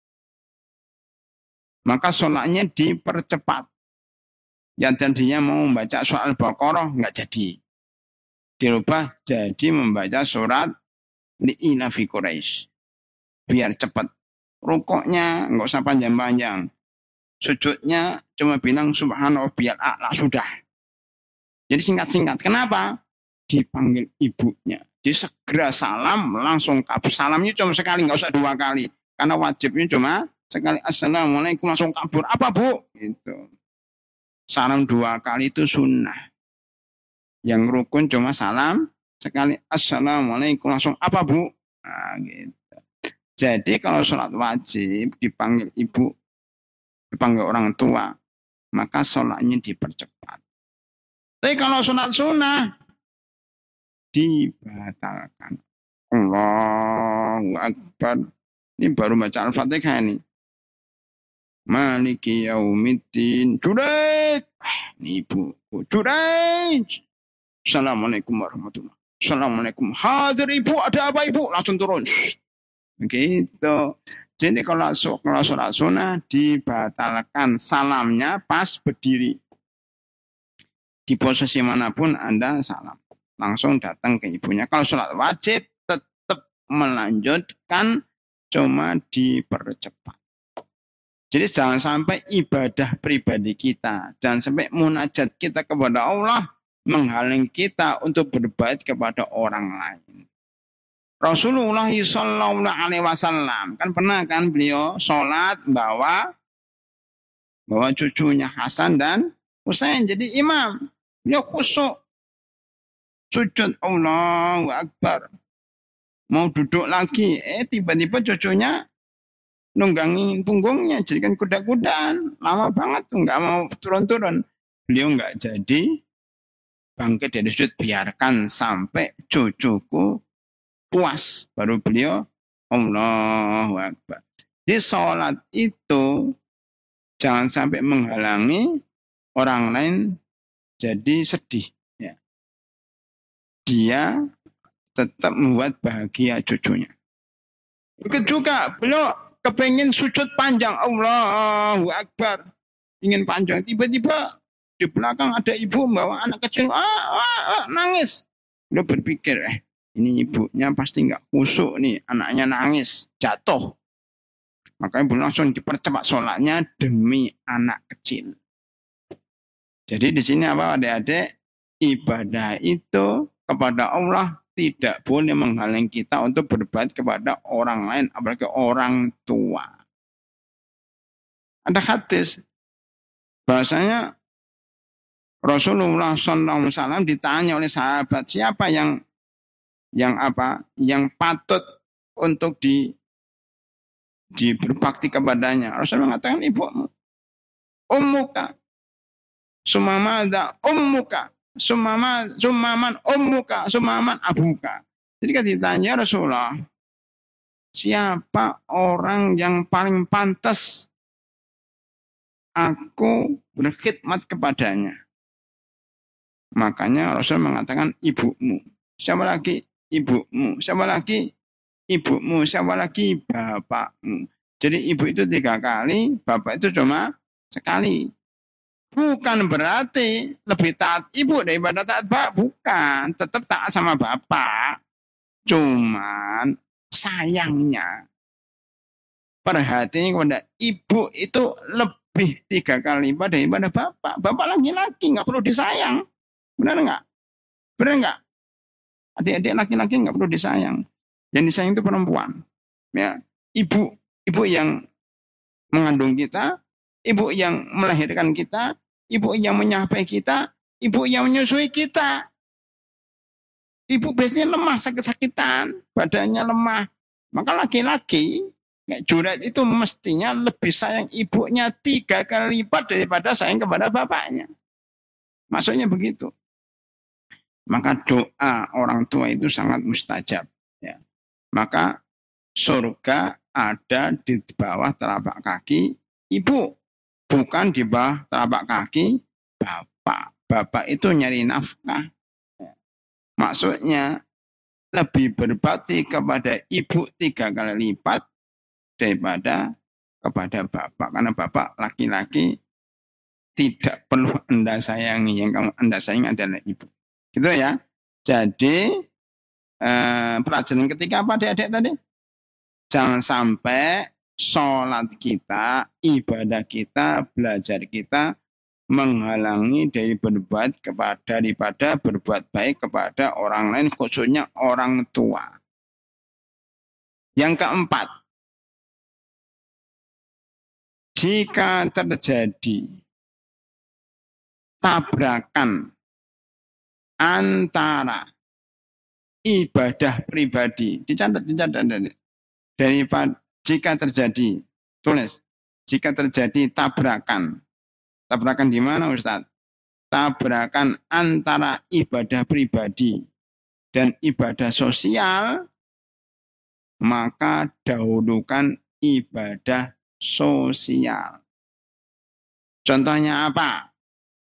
maka sholatnya dipercepat. Yang tadinya mau membaca surat Al-Baqarah, nggak jadi. Dirubah jadi membaca surat Li'ila fi Quraisy. Biar cepat. Rukuknya nggak usah panjang-panjang. Sujudnya cuma bilang subhanallah biar a'la sudah. Jadi singkat-singkat. Kenapa? Dipanggil ibunya. Jadi segera salam langsung kabur. Salamnya cuma sekali, nggak usah 2 kali. Karena wajibnya cuma sekali. Assalamualaikum langsung kabur. Apa bu? Gitu. Salam 2 kali itu sunnah. Yang rukun cuma salam sekali. Assalamualaikum langsung apa bu? Nah, gitu. Jadi kalau sholat wajib dipanggil ibu, dipanggil orang tua, maka sholatnya dipercepat. Tapi kalau sholat sunnah, dibatalkan. Allahu Akbar. Ini baru baca Al-Fatihah ini. Maliki yaumiddin. Junaid. Ini ibu. Junaid. Assalamualaikum warahmatullahi wabarakatuh. Assalamualaikum. Hadir ibu, ada apa ibu? Langsung turun. Begitu. Jadi kalau sholat sunnah dibatalkan salamnya pas berdiri. Di posisi manapun Anda salam. Langsung datang ke ibunya. Kalau sholat wajib tetap melanjutkan, cuma dipercepat. Jadi jangan sampai ibadah pribadi kita, jangan sampai munajat kita kepada Allah menghalangi kita untuk berbuat kepada orang lain. Rasulullah Sallallahu Alaihi Wasallam kan pernah kan beliau sholat bawa cucunya Hasan dan Husain jadi imam. Beliau khusyuk sujud Allahu Akbar. Mau duduk lagi, tiba-tiba cucunya nunggangin punggungnya, jadikan kuda-kudaan. Lama banget tuh, nggak mau turun-turun. Beliau nggak jadi bangkit dari sujud, biarkan sampai cucuku puas. Baru beliau Allahu Akbar. Di sholat itu jangan sampai menghalangi orang lain jadi sedih. Ya. Dia tetap membuat bahagia cucunya. Begitu juga beliau kepengen sujud panjang. Allahu Akbar. Ingin panjang. Tiba-tiba di belakang ada ibu membawa anak kecil. Nangis. Beliau berpikir, ini ibunya pasti nggak khusyuk nih. Anaknya nangis. Jatuh. Makanya beliau langsung dipercepat sholatnya demi anak kecil. Jadi di sini apa adik-adik? Ibadah itu kepada Allah tidak boleh menghalangi kita untuk berbuat kepada orang lain, apalagi orang tua. Ada hadis bahasanya Rasulullah SAW ditanya oleh sahabat, siapa yang patut untuk berbakti kepadanya. Rasulullah mengatakan ibumu, ummuka, sumamada ummuka, sumaman ummuka, sumaman abuka. Jadi kan ditanya Rasulullah, siapa orang yang paling pantas aku berkhidmat kepadanya? Makanya Rasul mengatakan ibumu. Siapa lagi ibumu? Siapa lagi ibumu? Siapa lagi bapakmu? Jadi ibu itu 3 kali, bapak itu cuma sekali. Bukan berarti lebih taat ibu daripada taat bapak. Bukan. Tetap taat sama bapak. Cuman sayangnya perhatian kepada ibu itu lebih 3 kali lipat daripada bapak. Bapak laki-laki nggak perlu disayang. Benar nggak? Benar nggak? Adik-adik laki-laki nggak perlu disayang. Yang disayang itu perempuan. Ya, ibu yang mengandung kita, ibu yang melahirkan kita, ibu yang menyapai kita, ibu yang menyusui kita. Ibu biasanya lemah, sakit-sakitan, badannya lemah. Maka laki-laki, juret itu mestinya lebih sayang ibunya 3 kali lipat daripada sayang kepada bapaknya. Maksudnya begitu. Maka doa orang tua itu sangat mustajab. Ya. Maka surga ada di bawah telapak kaki ibu. Bukan di bawah telapak kaki bapak. Bapak itu nyari nafkah. Maksudnya lebih berbakti kepada ibu 3 kali lipat daripada kepada bapak. Karena bapak laki-laki tidak perlu Anda sayangi. Yang kamu Anda sayangi adalah ibu. Gitu ya. Jadi pelajaran ketiga apa adik-adik tadi? Jangan sampai sholat kita, ibadah kita, belajar kita menghalangi dari berbuat daripada berbuat baik kepada orang lain, khususnya orang tua. Yang keempat, jika terjadi tabrakan antara ibadah pribadi, dicatat daripada jika terjadi, tulis, jika terjadi tabrakan di mana Ustaz? Tabrakan antara ibadah pribadi dan ibadah sosial, maka dahulukan ibadah sosial. Contohnya apa?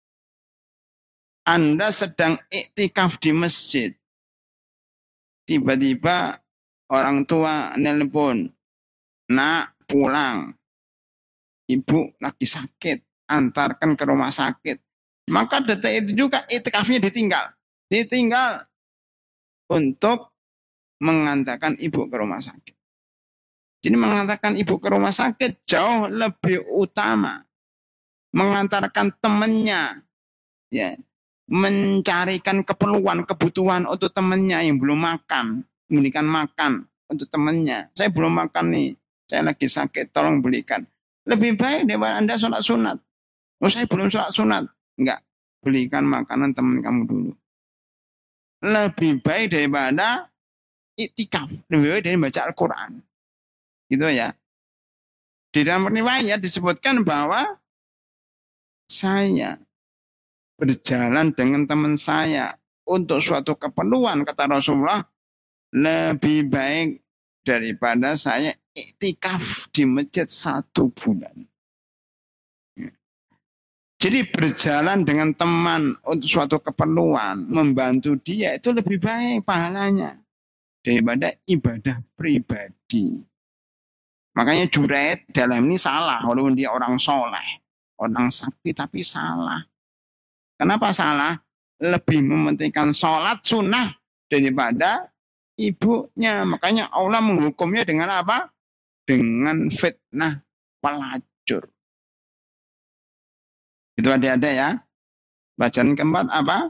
Anda sedang iktikaf di masjid. Tiba-tiba orang tua nelpon, nak pulang. Ibu lagi sakit, antarkan ke rumah sakit. Maka detik itu juga iktikafnya ditinggal. Ditinggal untuk mengantarkan ibu ke rumah sakit. Jadi mengantarkan ibu ke rumah sakit jauh lebih utama. Mengantarkan temannya. Ya. Mencarikan kebutuhan untuk temannya yang belum makan, memberikan makan untuk temannya. Saya belum makan nih, saya lagi sakit, tolong belikan. Lebih baik daripada Anda sholat sunat. Oh, saya belum sholat sunat. Enggak, belikan makanan teman kamu dulu. Lebih baik daripada iktikaf, lebih baik dari baca Al-Quran. Gitu ya. Di dalam riwayat disebutkan bahwa saya berjalan dengan teman saya untuk suatu keperluan, kata Rasulullah, lebih baik daripada saya iktikaf di masjid 1 bulan. Jadi berjalan dengan teman untuk suatu keperluan, membantu dia itu lebih baik pahalanya daripada ibadah pribadi. Makanya Junaid dalam ini salah, walaupun dia orang soleh, orang sakti, tapi salah. Kenapa salah? Lebih mementingkan sholat sunnah daripada ibunya. Makanya Allah menghukumnya dengan apa? Dengan fitnah pelacur. Itu adik-adik ya. Bacaan keempat apa?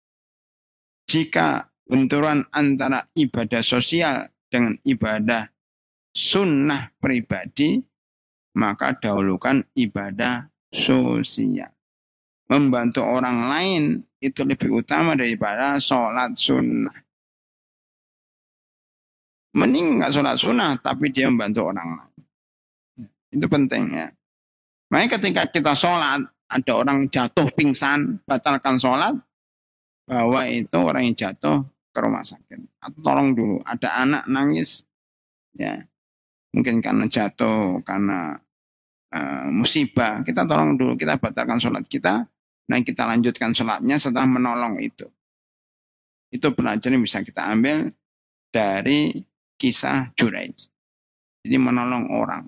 Jika benturan antara ibadah sosial dengan ibadah sunnah pribadi, maka dahulukan ibadah sosial. Membantu orang lain itu lebih utama daripada sholat sunnah. Mending nggak sholat sunnah, tapi dia membantu orang lain. Itu penting ya. Makanya ketika kita sholat, ada orang jatuh pingsan, batalkan sholat, bawa itu orang yang jatuh ke rumah sakit. Atau tolong dulu, ada anak nangis, ya mungkin karena jatuh, karena musibah, kita tolong dulu, kita batalkan sholat kita, Nah kita lanjutkan sholatnya setelah menolong itu. Itu pelajaran yang bisa kita ambil dari kisah Juraij. Jadi menolong orang.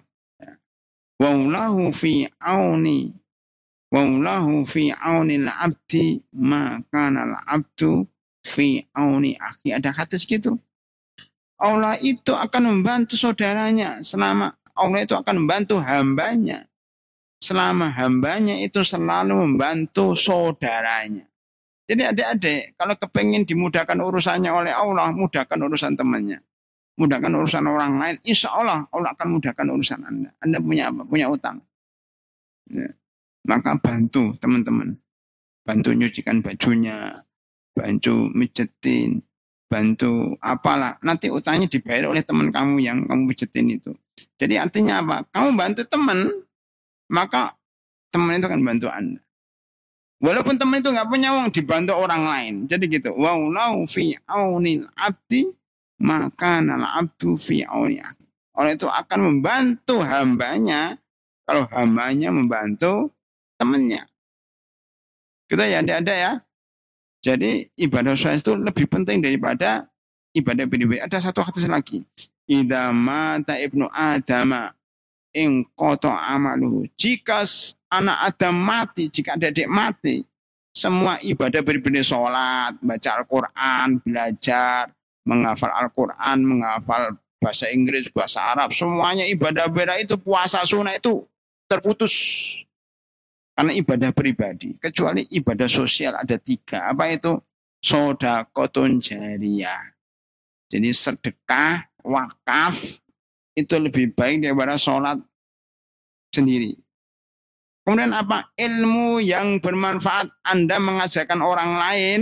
Wallahu fi auni wallahu fi auni al-abdi ma kana al-abdu fi auni akhi. Ada hadis gitu. Allah itu akan membantu saudaranya selama Allah itu akan membantu hambanya. Selama hambanya itu selalu membantu saudaranya. Jadi adik-adik, kalau kepengen dimudahkan urusannya oleh Allah, mudahkan urusan temannya. Mudahkan urusan orang lain, insya Allah Allah akan mudahkan urusan Anda. Anda punya apa? Punya utang. Ya. Maka bantu teman-teman. Bantu nyucikan bajunya, bantu mijetin, bantu apalah. Nanti utangnya dibayar oleh teman kamu yang kamu mijetin itu. Jadi artinya apa? Kamu bantu teman, maka teman itu akan bantu Anda. Walaupun teman itu nggak punya uang, dibantu orang lain. Jadi gitu. Wallahu fi aunil abdi maka nal abdu fi auni akhi. Orang itu akan membantu hambanya kalau hambanya membantu temannya. Kita ya ada ya. Jadi ibadah sholat itu lebih penting daripada ibadah pribadi. Ada satu hadis lagi. Idza mata ibnu adama in qata amaluhu. Jika anak Adam mati, jika adik mati, semua ibadah pribadi sholat, baca Al-Quran, belajar, menghafal Al-Quran, menghafal bahasa Inggris, bahasa Arab, semuanya ibadah itu puasa sunnah itu terputus. Karena ibadah pribadi, kecuali ibadah sosial ada 3. Apa itu? Shadaqatun jariyah. Jadi sedekah, wakaf, itu lebih baik daripada sholat sendiri. Kemudian apa? Ilmu yang bermanfaat Anda mengajarkan orang lain,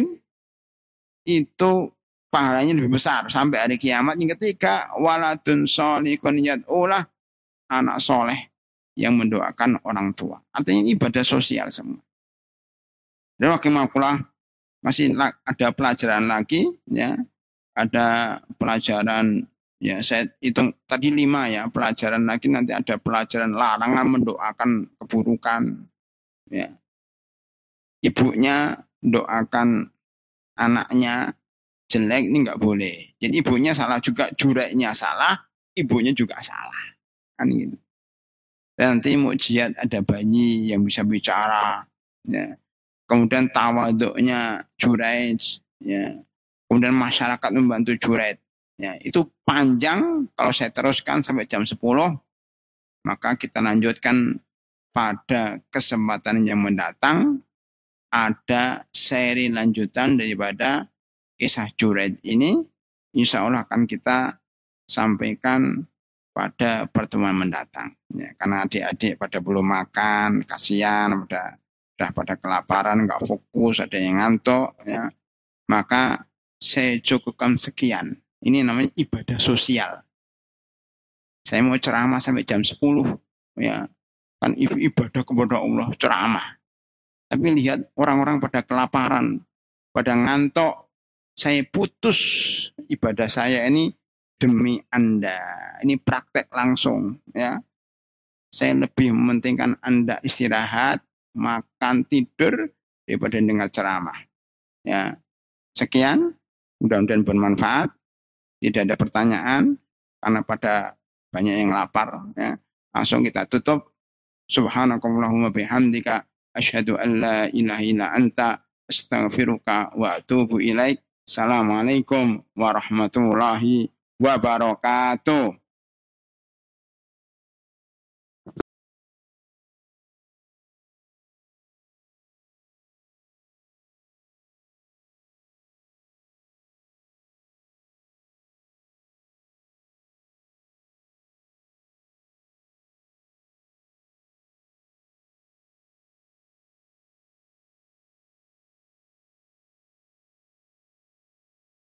itu pahalanya lebih besar sampai hari kiamat. Yang ketiga, waladun sholihun yad'ulah, anak soleh yang mendoakan orang tua. Artinya ibadah sosial semua. Dan rahimakumullah, masih ada pelajaran lagi, ya. Ada pelajaran, ya saya hitung tadi 5 ya, pelajaran lagi nanti ada pelajaran larangan mendoakan keburukan. Ya. Ibunya doakan anaknya jelek, ini nggak boleh. Jadi ibunya salah juga, Juraijnya salah, ibunya juga salah. Kan gitu. Dan nanti mukjizat ada bayi yang bisa bicara. Ya. Kemudian tawaduknya Juraij. Ya. Kemudian masyarakat membantu Juraij. Ya. Itu panjang, kalau saya teruskan sampai jam 10, maka kita lanjutkan pada kesempatan yang mendatang. Ada seri lanjutan daripada kisah Juraij ini. Insya Allah akan kita sampaikan pada pertemuan mendatang. Ya, karena adik-adik pada belum makan, kasihan, sudah pada kelaparan, nggak fokus, ada yang ngantuk. Ya. Maka saya cukupkan sekian. Ini namanya ibadah sosial. Saya mau ceramah sampai jam 10. Ya. Kan ibadah kepada Allah, ceramah. Tapi lihat orang-orang pada kelaparan, pada ngantuk. Saya putus ibadah saya ini demi Anda. Ini praktek langsung. Ya. Saya lebih mementingkan Anda istirahat, makan, tidur, daripada dengar ceramah. Ya. Sekian. Mudah-mudahan bermanfaat. Tidak ada pertanyaan. Karena pada banyak yang lapar. Ya. Langsung kita tutup. Subhanakallahumma bihamdika. Asyhadu an la ilaha illa anta. Astaghfiruka wa atubu ilaik. Assalamualaikum warahmatullahi wabarakatuh.